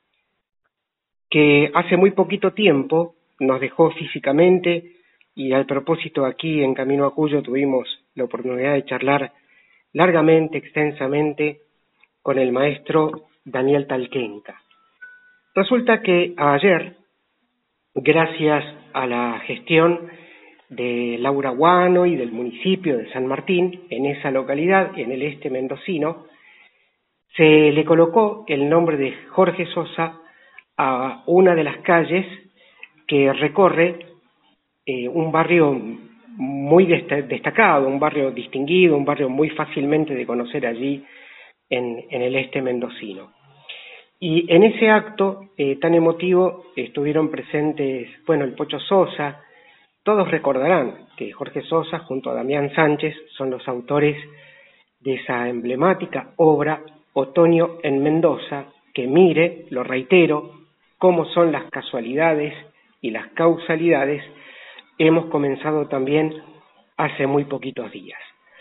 que hace muy poquito tiempo nos dejó físicamente, y al propósito aquí en Camino a Cuyo tuvimos la oportunidad de charlar largamente, extensamente, con el maestro Daniel Talquenca. Resulta que ayer, gracias a la gestión de Laura Guano y del municipio de San Martín, en esa localidad, en el este mendocino, se le colocó el nombre de Jorge Sosa a una de las calles que recorre eh, un barrio muy dest- destacado, un barrio distinguido, un barrio muy fácilmente de conocer allí en, en el este mendocino. Y en ese acto eh, tan emotivo estuvieron presentes, bueno, el Pocho Sosa. Todos recordarán que Jorge Sosa junto a Damián Sánchez son los autores de esa emblemática obra Otoño en Mendoza, que mire, lo reitero, cómo son las casualidades y las causalidades, hemos comenzado también hace muy poquitos días.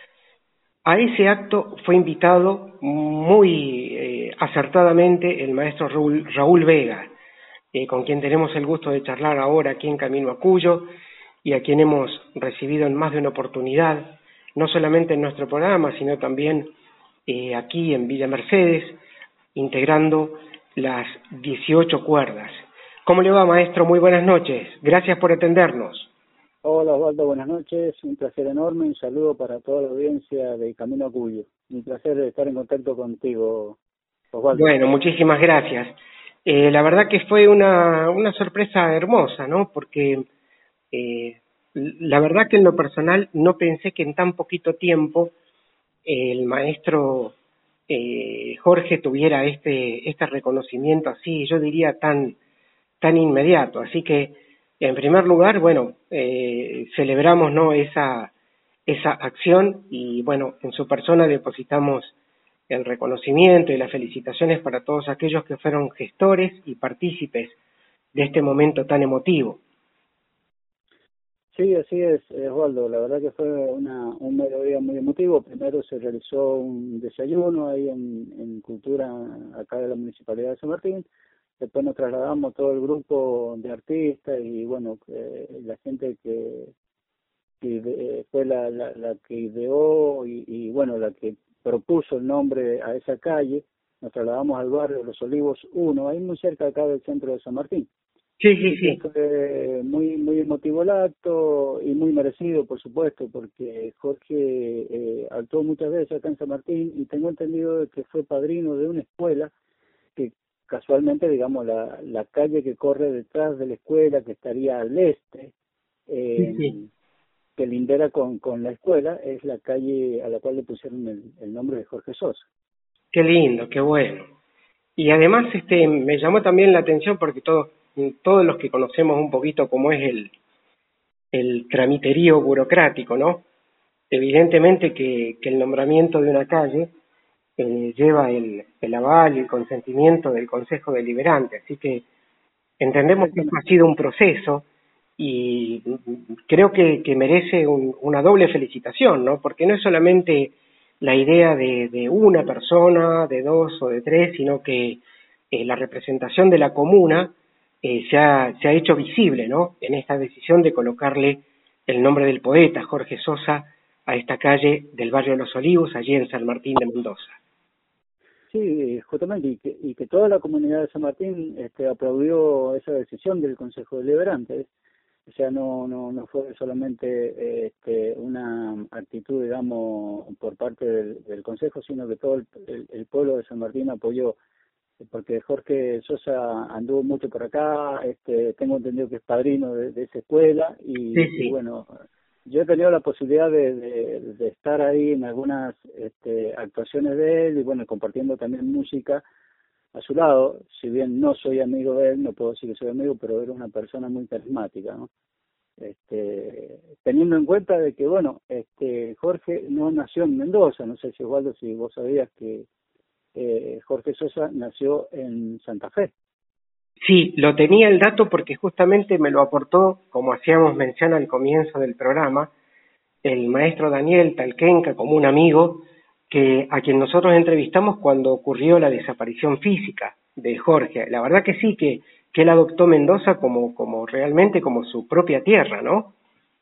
A ese acto fue invitado muy eh, acertadamente el maestro Raúl, Raúl Vega, eh, con quien tenemos el gusto de charlar ahora aquí en Camino a Cuyo y a quien hemos recibido en más de una oportunidad, no solamente en nuestro programa, sino también eh, aquí en Villa Mercedes, integrando las dieciocho cuerdas. ¿Cómo le va, maestro? Muy buenas noches. Gracias por atendernos. Hola Osvaldo, buenas noches, un placer enorme, un saludo para toda la audiencia de Camino a Cuyo. Un placer estar en contacto contigo, Osvaldo. Bueno, muchísimas gracias. Eh, la verdad que fue una, una sorpresa hermosa, ¿no? Porque eh, la verdad que en lo personal no pensé que en tan poquito tiempo eh, el maestro eh, Jorge tuviera este, este reconocimiento así, yo diría tan, tan inmediato. Así que en primer lugar, bueno, eh, celebramos, ¿no?, esa, esa acción y, bueno, en su persona depositamos el reconocimiento y las felicitaciones para todos aquellos que fueron gestores y partícipes de este momento tan emotivo. Sí, así es, Osvaldo. La verdad que fue una, un mediodía muy emotivo. Primero se realizó un desayuno ahí en, en Cultura, acá de la Municipalidad de San Martín. Después nos trasladamos todo el grupo de artistas y, bueno, eh, la gente que, que eh, fue la, la, la que ideó y, y, bueno, la que propuso el nombre a esa calle. Nos trasladamos al barrio de Los Olivos uno, ahí muy cerca acá del centro de San Martín. Sí, sí, sí. Fue muy, muy emotivo el acto y muy merecido, por supuesto, porque Jorge eh, actuó muchas veces acá en San Martín y tengo entendido que fue padrino de una escuela que casualmente, digamos, la, la calle que corre detrás de la escuela, que estaría al este, eh, sí, sí. que lindera con, con la escuela, es la calle a la cual le pusieron el, el nombre de Jorge Sosa. Qué lindo, qué bueno. Y además este me llamó también la atención porque todos todos los que conocemos un poquito cómo es el, el tramiterío burocrático, ¿no? Evidentemente que, que el nombramiento de una calle eh, lleva el, el aval y el consentimiento del Consejo Deliberante, así que entendemos que esto ha sido un proceso y creo que, que merece un, una doble felicitación, ¿no? Porque no es solamente la idea de, de una persona, de dos o de tres, sino que eh, la representación de la comuna eh, se, ha, se ha hecho visible, ¿no?, en esta decisión de colocarle el nombre del poeta Jorge Sosa a esta calle del barrio de Los Olivos, allí en San Martín de Mendoza. Sí, justamente, y que, y que toda la comunidad de San Martín este, aplaudió esa decisión del Consejo Deliberante. O sea, no no no fue solamente este, una actitud, digamos, por parte del, del Consejo, sino que todo el, el, el pueblo de San Martín apoyó, porque Jorge Sosa anduvo mucho por acá, este, tengo entendido que es padrino de, de esa escuela, y, sí, sí. y bueno, yo he tenido la posibilidad de, de, de estar ahí en algunas este, actuaciones de él, y bueno, compartiendo también música a su lado. Si bien no soy amigo de él, no puedo decir que soy amigo, pero era una persona muy carismática, ¿no? Este, teniendo en cuenta de que, bueno, este Jorge no nació en Mendoza, no sé si Osvaldo, si vos sabías que eh, Jorge Sosa nació en Santa Fe. Sí, lo tenía el dato porque justamente me lo aportó, como hacíamos mención al comienzo del programa, el maestro Daniel Talquenca, como un amigo que a quien nosotros entrevistamos cuando ocurrió la desaparición física de Jorge. La verdad que sí, que, que él adoptó Mendoza como, como realmente como su propia tierra, ¿no?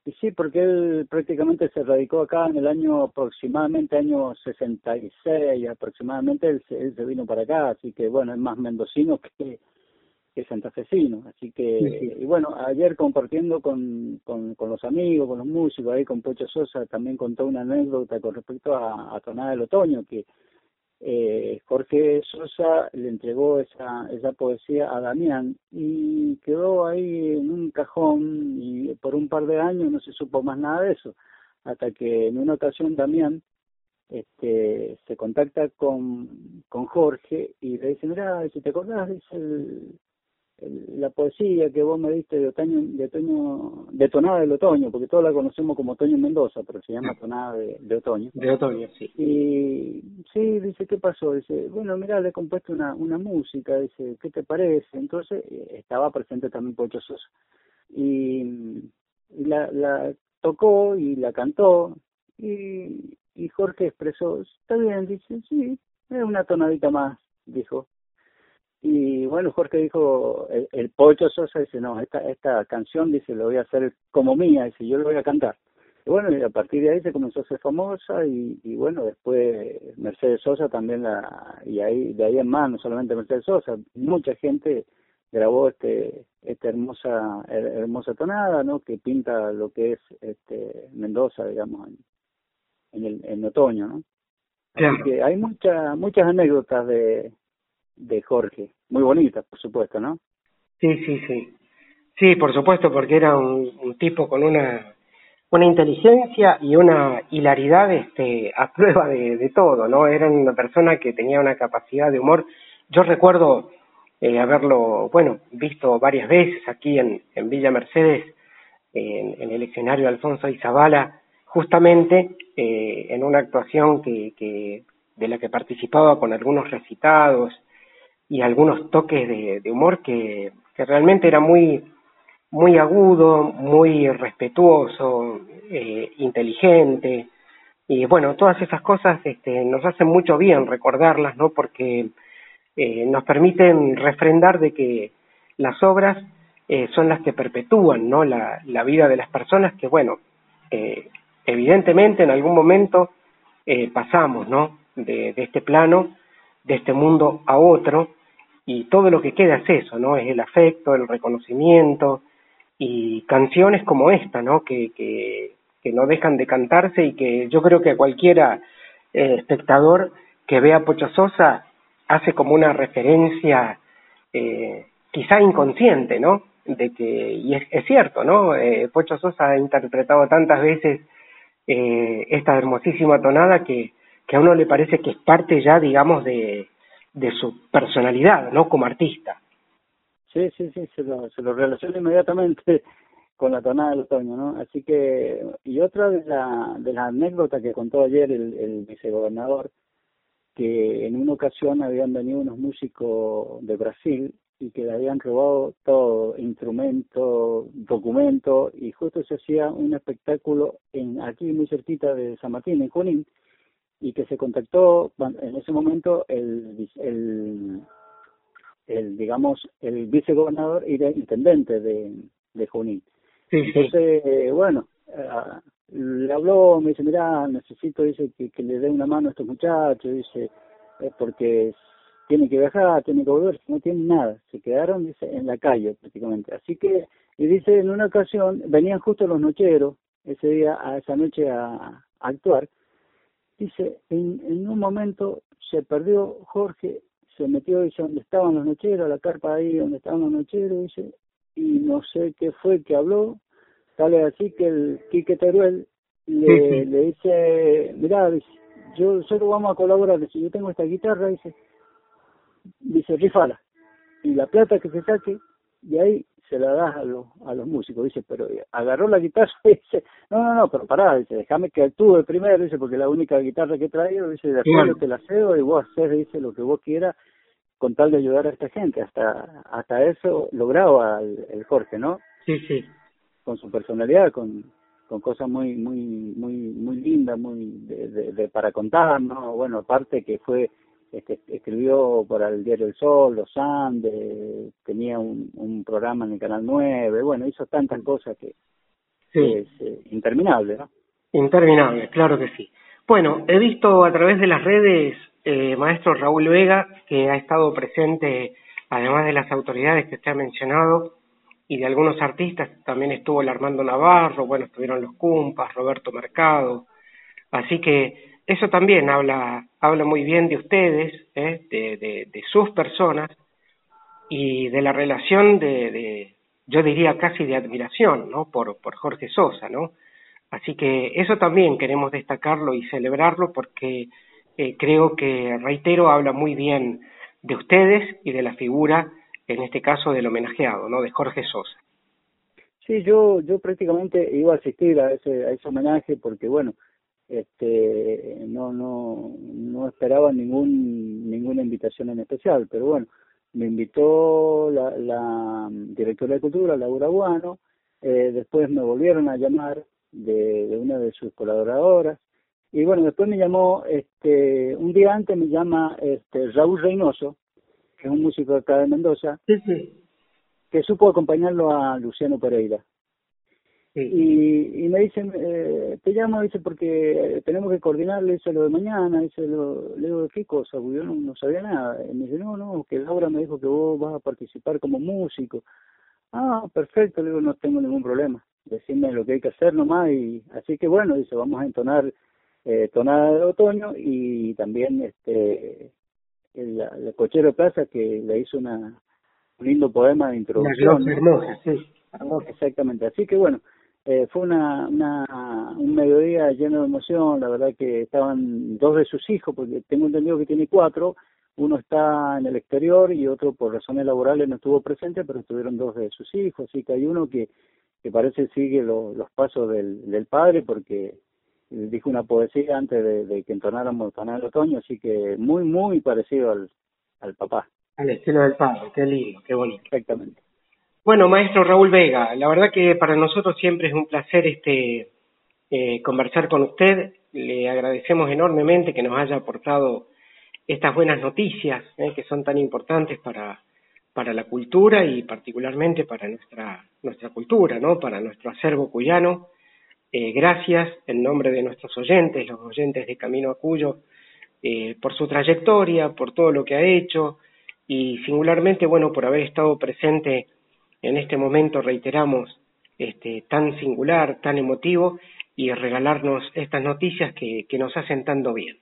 Y sí, porque él prácticamente se radicó acá en el año aproximadamente, año sesenta y seis, aproximadamente él se, él se vino para acá, así que bueno, es más mendocino que, que santafesino, así que, sí, sí. Y bueno, ayer compartiendo con, con, con los amigos, con los músicos, ahí con Pocho Sosa, también contó una anécdota con respecto a, a Tonada del Otoño, que eh, Jorge Sosa le entregó esa, esa poesía a Damián y quedó ahí en un cajón y por un par de años no se supo más nada de eso, hasta que en una ocasión Damián este, se contacta con, con Jorge y le dice, mira, si te acordás, dice el, el, la poesía que vos me diste de otoño, de otoño, de Tonada del Otoño, porque todos la conocemos como Otoño Mendoza, pero se llama Tonada de, de Otoño. De Otoño, sí. Y sí, dice, ¿qué pasó? Dice, bueno, mira, le he compuesto una, una música, dice, ¿qué te parece? Entonces, estaba presente también Pocho Sosa. Y, y la, la tocó y la cantó, y, y Jorge expresó, está bien, dice, sí, es una tonadita más, dijo. Y bueno, Jorge dijo, el, el Pocho Sosa dice, no, esta esta canción, dice, lo voy a hacer como mía, dice, yo lo voy a cantar. Y bueno, y a partir de ahí se comenzó a ser famosa y, y bueno, después Mercedes Sosa también la, y ahí de ahí en más, no solamente Mercedes Sosa, mucha gente grabó este esta hermosa hermosa tonada, ¿no? Que pinta lo que es este Mendoza, digamos, en, en el en otoño, ¿no? Claro. Así que hay muchas muchas anécdotas de de Jorge, muy bonitas, por supuesto, ¿no? Sí, sí, sí. Sí, por supuesto, porque era un, un tipo con una una inteligencia y una hilaridad este a prueba de, de todo, ¿no? Era una persona que tenía una capacidad de humor. Yo recuerdo eh, haberlo, bueno, visto varias veces aquí en, en Villa Mercedes, en, en el escenario de Alfonso Izabala, justamente eh, en una actuación que, que de la que participaba con algunos recitados y algunos toques de, de humor que, que realmente era muy muy agudo, muy respetuoso, eh, inteligente, y bueno, todas esas cosas este, nos hacen mucho bien recordarlas, ¿no? Porque eh, nos permiten refrendar de que las obras eh, son las que perpetúan, ¿no? La, la vida de las personas que, bueno, eh, evidentemente en algún momento eh, pasamos, ¿no? De, de este plano, de este mundo a otro, y todo lo que queda es eso, ¿no? Es el afecto, el reconocimiento, y canciones como esta, ¿no? Que, que, que no dejan de cantarse y que yo creo que a cualquiera eh, espectador que vea a Pocho Sosa hace como una referencia eh, quizá inconsciente, ¿no? De que, y es, es cierto, ¿no? Eh, Pocho Sosa ha interpretado tantas veces eh, esta hermosísima tonada que, que a uno le parece que es parte ya, digamos, de, de su personalidad, ¿no? Como artista. Sí, sí, sí, se lo, se lo relaciona inmediatamente con la tonada del otoño, ¿no? Así que, y otra de, la, de las anécdotas que contó ayer el, el vicegobernador, que en una ocasión habían venido unos músicos de Brasil y que le habían robado todo, instrumento, documento, y justo se hacía un espectáculo en aquí muy cerquita de San Martín, en Junín, y que se contactó en ese momento el... el el digamos el vicegobernador y el intendente de, de Junín. Sí, entonces sí. Eh, bueno uh, le habló, me dice, mira, necesito, dice, que, que le dé una mano a estos muchachos, dice, eh, porque tienen que viajar, tienen que volver, no tienen nada, se quedaron, dice, en la calle prácticamente. Así que, y dice, en una ocasión venían justo los nocheros ese día, a esa noche a, a actuar, dice, en, en un momento se perdió Jorge, se metió, dice, donde estaban los nocheros, la carpa ahí donde estaban los nocheros, dice, y no sé qué fue que habló, tal es así que el Quique Teruel le, sí, sí. le dice, mirá, dice, yo nosotros vamos a colaborar, dice, yo tengo esta guitarra, dice, dice, rifala, y la plata que se saque, y ahí se la das a los, a los músicos, dice, pero agarró la guitarra y dice, no, no, no, pero pará, dice, déjame que actúe primero, dice, porque la única guitarra que he traído, dice, después claro. te la cedo y vos haces, dice, lo que vos quieras, con tal de ayudar a esta gente, hasta hasta eso lograba el, el Jorge, ¿no? Sí, sí. Con su personalidad, con con cosas muy muy muy muy lindas, muy de, de, de para contar, ¿no? Bueno, aparte que fue este, escribió para el diario El Sol, Los Andes, tenía un, un programa en el Canal nueve, bueno, hizo tantas cosas que sí. es eh, interminable, ¿no? Interminable, claro que sí. Bueno, he visto a través de las redes, eh, maestro Raúl Vega, que ha estado presente, además de las autoridades que usted ha mencionado, y de algunos artistas, también estuvo el Armando Navarro, bueno, estuvieron los Cumpas, Roberto Mercado, así que eso también habla habla muy bien de ustedes, ¿eh? de, de, de sus personas, y de la relación de, de, yo diría casi de admiración, ¿no? Por, por Jorge Sosa, ¿no? Así que eso también queremos destacarlo y celebrarlo porque eh, creo que, reitero, habla muy bien de ustedes y de la figura, en este caso del homenajeado, ¿no? De Jorge Sosa. Sí, yo yo prácticamente iba a asistir a ese a ese homenaje porque, bueno, este no no no esperaba ningún ninguna invitación en especial, pero bueno, me invitó la, la directora de Cultura, Laura Guano, eh, después me volvieron a llamar de, de una de sus colaboradoras, y bueno, después me llamó, este un día antes me llama este Raúl Reynoso, que es un músico acá de Mendoza, sí, sí. que supo acompañarlo a Luciano Pereira. Sí. Y, y me dicen, eh, te llamo, dice, porque tenemos que coordinar, le dice, lo de mañana, dice, lo, le digo, ¿qué cosa? Porque yo no, no sabía nada. Y me dice, no, no, que Laura me dijo que vos vas a participar como músico. Ah, perfecto, le digo, no tengo ningún problema. Decime lo que hay que hacer nomás. Y así que bueno, dice, vamos a entonar eh, Tonada de Otoño y también este el, el Cochero de Plaza, que le hizo una, un lindo poema de introducción. Una hermosa, sí. Exactamente, así que bueno, eh, fue una, una un mediodía lleno de emoción. La verdad que estaban dos de sus hijos, porque tengo entendido que tiene cuatro, uno está en el exterior y otro por razones laborales no estuvo presente, pero estuvieron dos de sus hijos, así que hay uno que, que parece sigue lo, los pasos del, del padre, porque dijo una poesía antes de, de que entonáramos Tonada del Otoño, así que muy, muy parecido al, al papá. Al estilo del padre, qué lindo, qué bonito. Exactamente. Bueno, maestro Raúl Vega, la verdad que para nosotros siempre es un placer este eh, conversar con usted. Le agradecemos enormemente que nos haya aportado estas buenas noticias, eh, que son tan importantes para, para la cultura y particularmente para nuestra, nuestra cultura, ¿no? Para nuestro acervo cuyano. Eh, gracias en nombre de nuestros oyentes, los oyentes de Camino a Cuyo, eh, por su trayectoria, por todo lo que ha hecho y singularmente, bueno, por haber estado presente en este momento, reiteramos, este tan singular, tan emotivo, y regalarnos estas noticias que, que nos hacen tanto bien.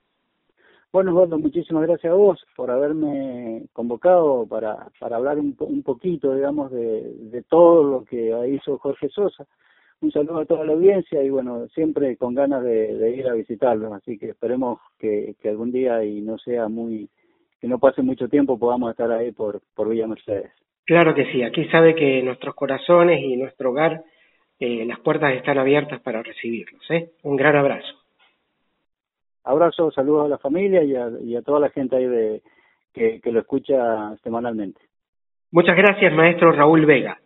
Bueno, Osvaldo, muchísimas gracias a vos por haberme convocado para, para hablar un, un poquito, digamos, de, de todo lo que hizo Jorge Sosa. Un saludo a toda la audiencia y, bueno, siempre con ganas de, de ir a visitarlos, así que esperemos que, que algún día, y no sea muy, que no pase mucho tiempo, podamos estar ahí por, por Villa Mercedes. Claro que sí, aquí sabe que nuestros corazones y nuestro hogar, eh, las puertas están abiertas para recibirlos, ¿eh? Un gran abrazo. Abrazo, saludos a la familia y a, y a toda la gente ahí de que, que lo escucha semanalmente. Muchas gracias, maestro Raúl Vega.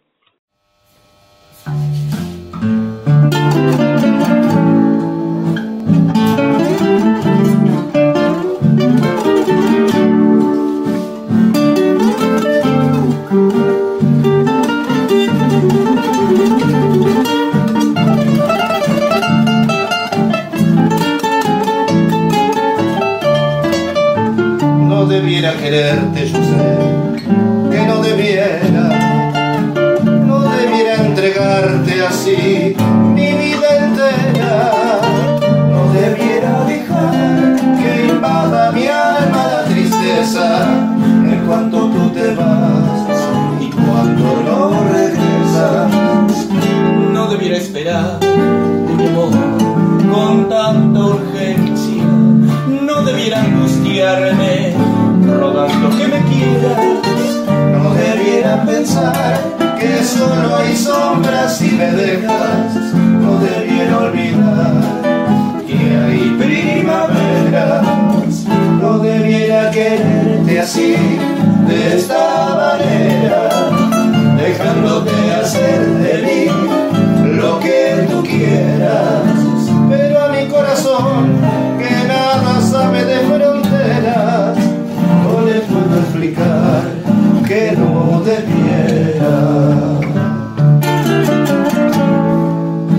No debiera quererte, yo sé que no debiera, no debiera entregarte así mi vida entera, no debiera dejar que invada mi alma la tristeza en cuanto tú te vas y cuando no regresas. No debiera esperar un amor con tanta urgencia, no debiera angustiarme rogando que me quieras, no debiera pensar que solo hay sombras si me dejas, no debiera olvidar que hay primaveras, no debiera quererte así, de esta manera, dejándote hacer de mí lo que tú quieras, pero a mi corazón que nada sabe de fronteras, no le puedo explicar que no debiera.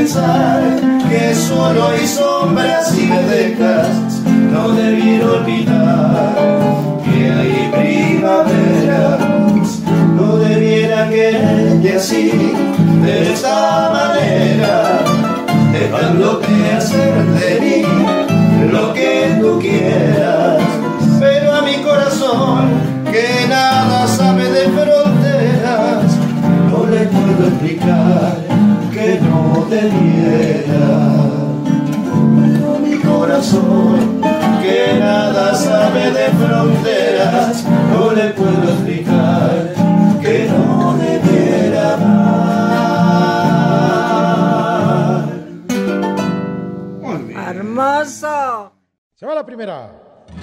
pensar que solo hay sombras y me dejas. No debiera olvidar que hay primaveras. No debiera quererte así, de esta manera, dejándote hacer de mí lo que tú quieras. Pero a mi corazón, que nada sabe de fronteras, no le puedo explicar que no debiera. Pero a mi corazón, que nada sabe de fronteras, no le puedo explicar que no debiera amar. Muy bien. ¡Hermoso! Se va la primera.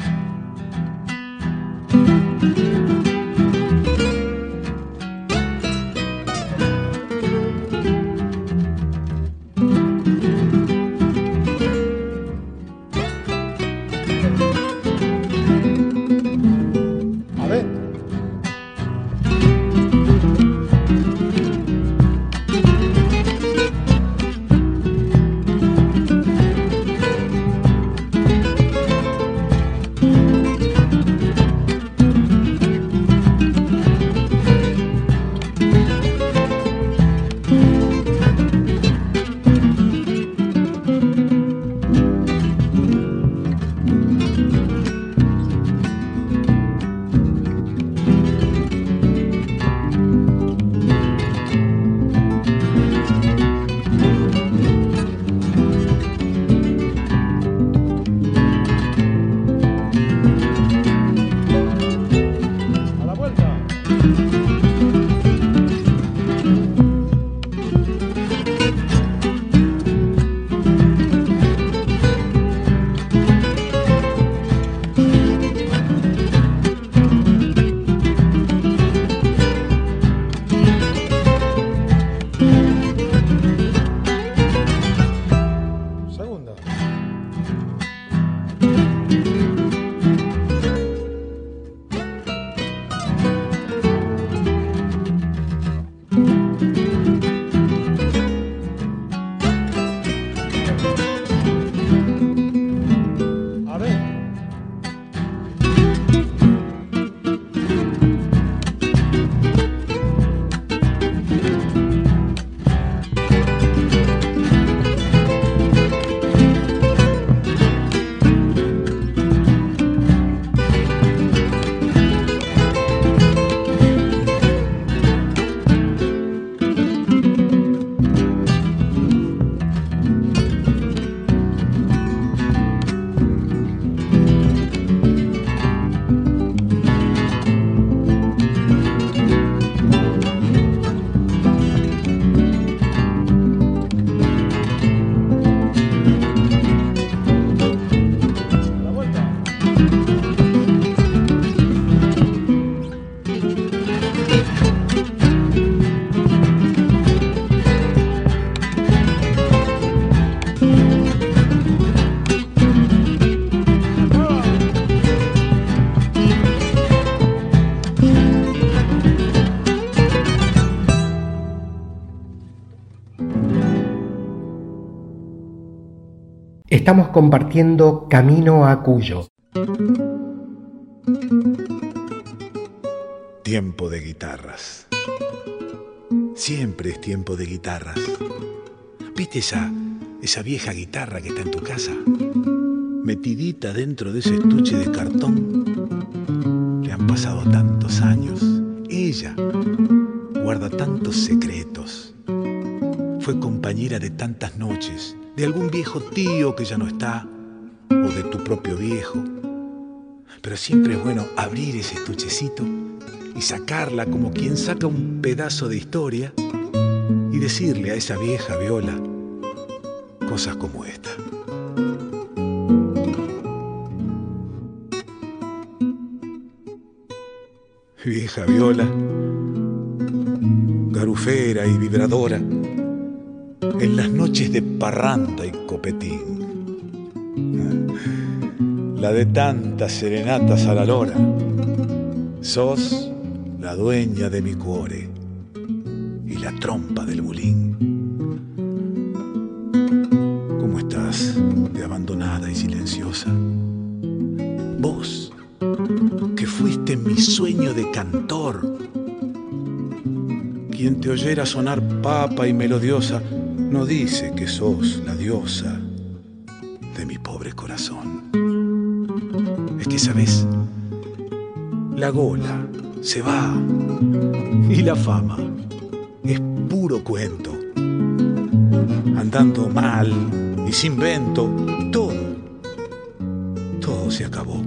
Estamos compartiendo Camino a Cuyo. Tiempo de guitarras. Siempre es tiempo de guitarras. ¿Viste esa, esa vieja guitarra que está en tu casa? Metidita dentro de ese estuche de cartón. Le han pasado tantos años. Ella guarda tantos secretos. Fue compañera de tantas noches, de algún viejo tío que ya no está, o de tu propio viejo. Pero siempre es bueno abrir ese estuchecito y sacarla como quien saca un pedazo de historia y decirle a esa vieja viola cosas como esta. Vieja viola, garufera y vibradora, en las noches de parranda y copetín, la de tantas serenatas a la lora, sos la dueña de mi cuore y la trompa del bulín. mi sueño de cantor. Quien te oyera sonar papa y melodiosa, no dice que sos la diosa de mi pobre corazón. Es que, ¿sabes? La gola se va y la fama es puro cuento. Andando mal y sin vento, todo, todo se acabó.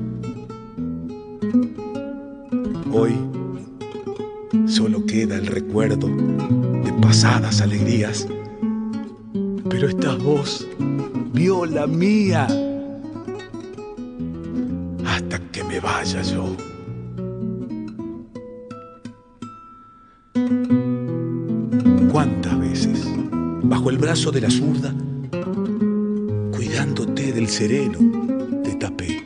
Hoy solo queda el recuerdo de pasadas alegrías, pero estás vos, viola mía, hasta que me vaya yo. ¿Cuántas veces, bajo el brazo de la zurda, cuidándote del sereno, te tapé?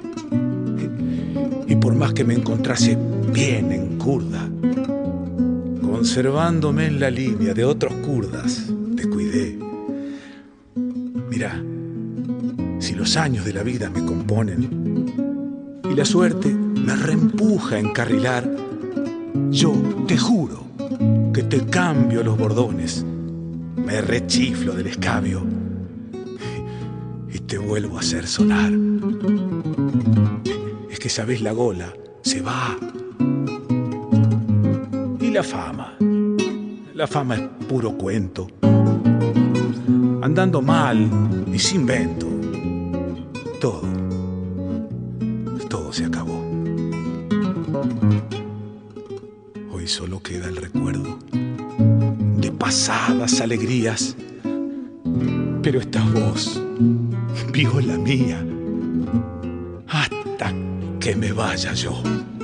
Y por más que me encontrase bien en curda, conservándome en la línea de otros kurdas, te cuidé. Mirá, si los años de la vida me componen y la suerte me reempuja a encarrilar, yo te juro que te cambio los bordones, me rechiflo del escabio y te vuelvo a hacer sonar. Es que, sabés, la gola se va. Y la fama, la fama es puro cuento. Andando mal y sin vento, todo, todo se acabó. Hoy solo queda el recuerdo de pasadas alegrías, pero estás vos, viola mía, hasta que me vaya yo.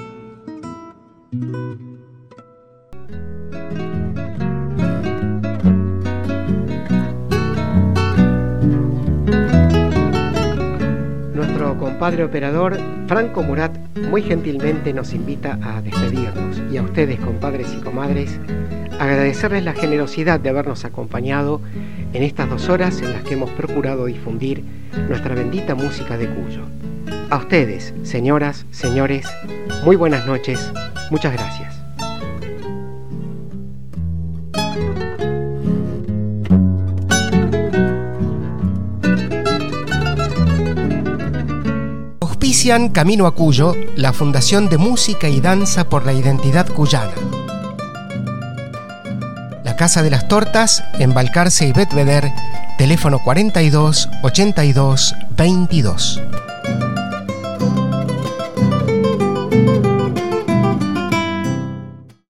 Nuestro compadre operador Franco Murat muy gentilmente nos invita a despedirnos, y a ustedes, compadres y comadres, agradecerles la generosidad de habernos acompañado en estas dos horas en las que hemos procurado difundir nuestra bendita música de Cuyo. A ustedes, señoras, señores, muy buenas noches, muchas gracias. Auspician Camino a Cuyo, la Fundación de Música y Danza por la Identidad Cuyana. La Casa de las Tortas, en Balcarce y Betvedere, teléfono cuarenta y dos, ochenta y dos, veintidós.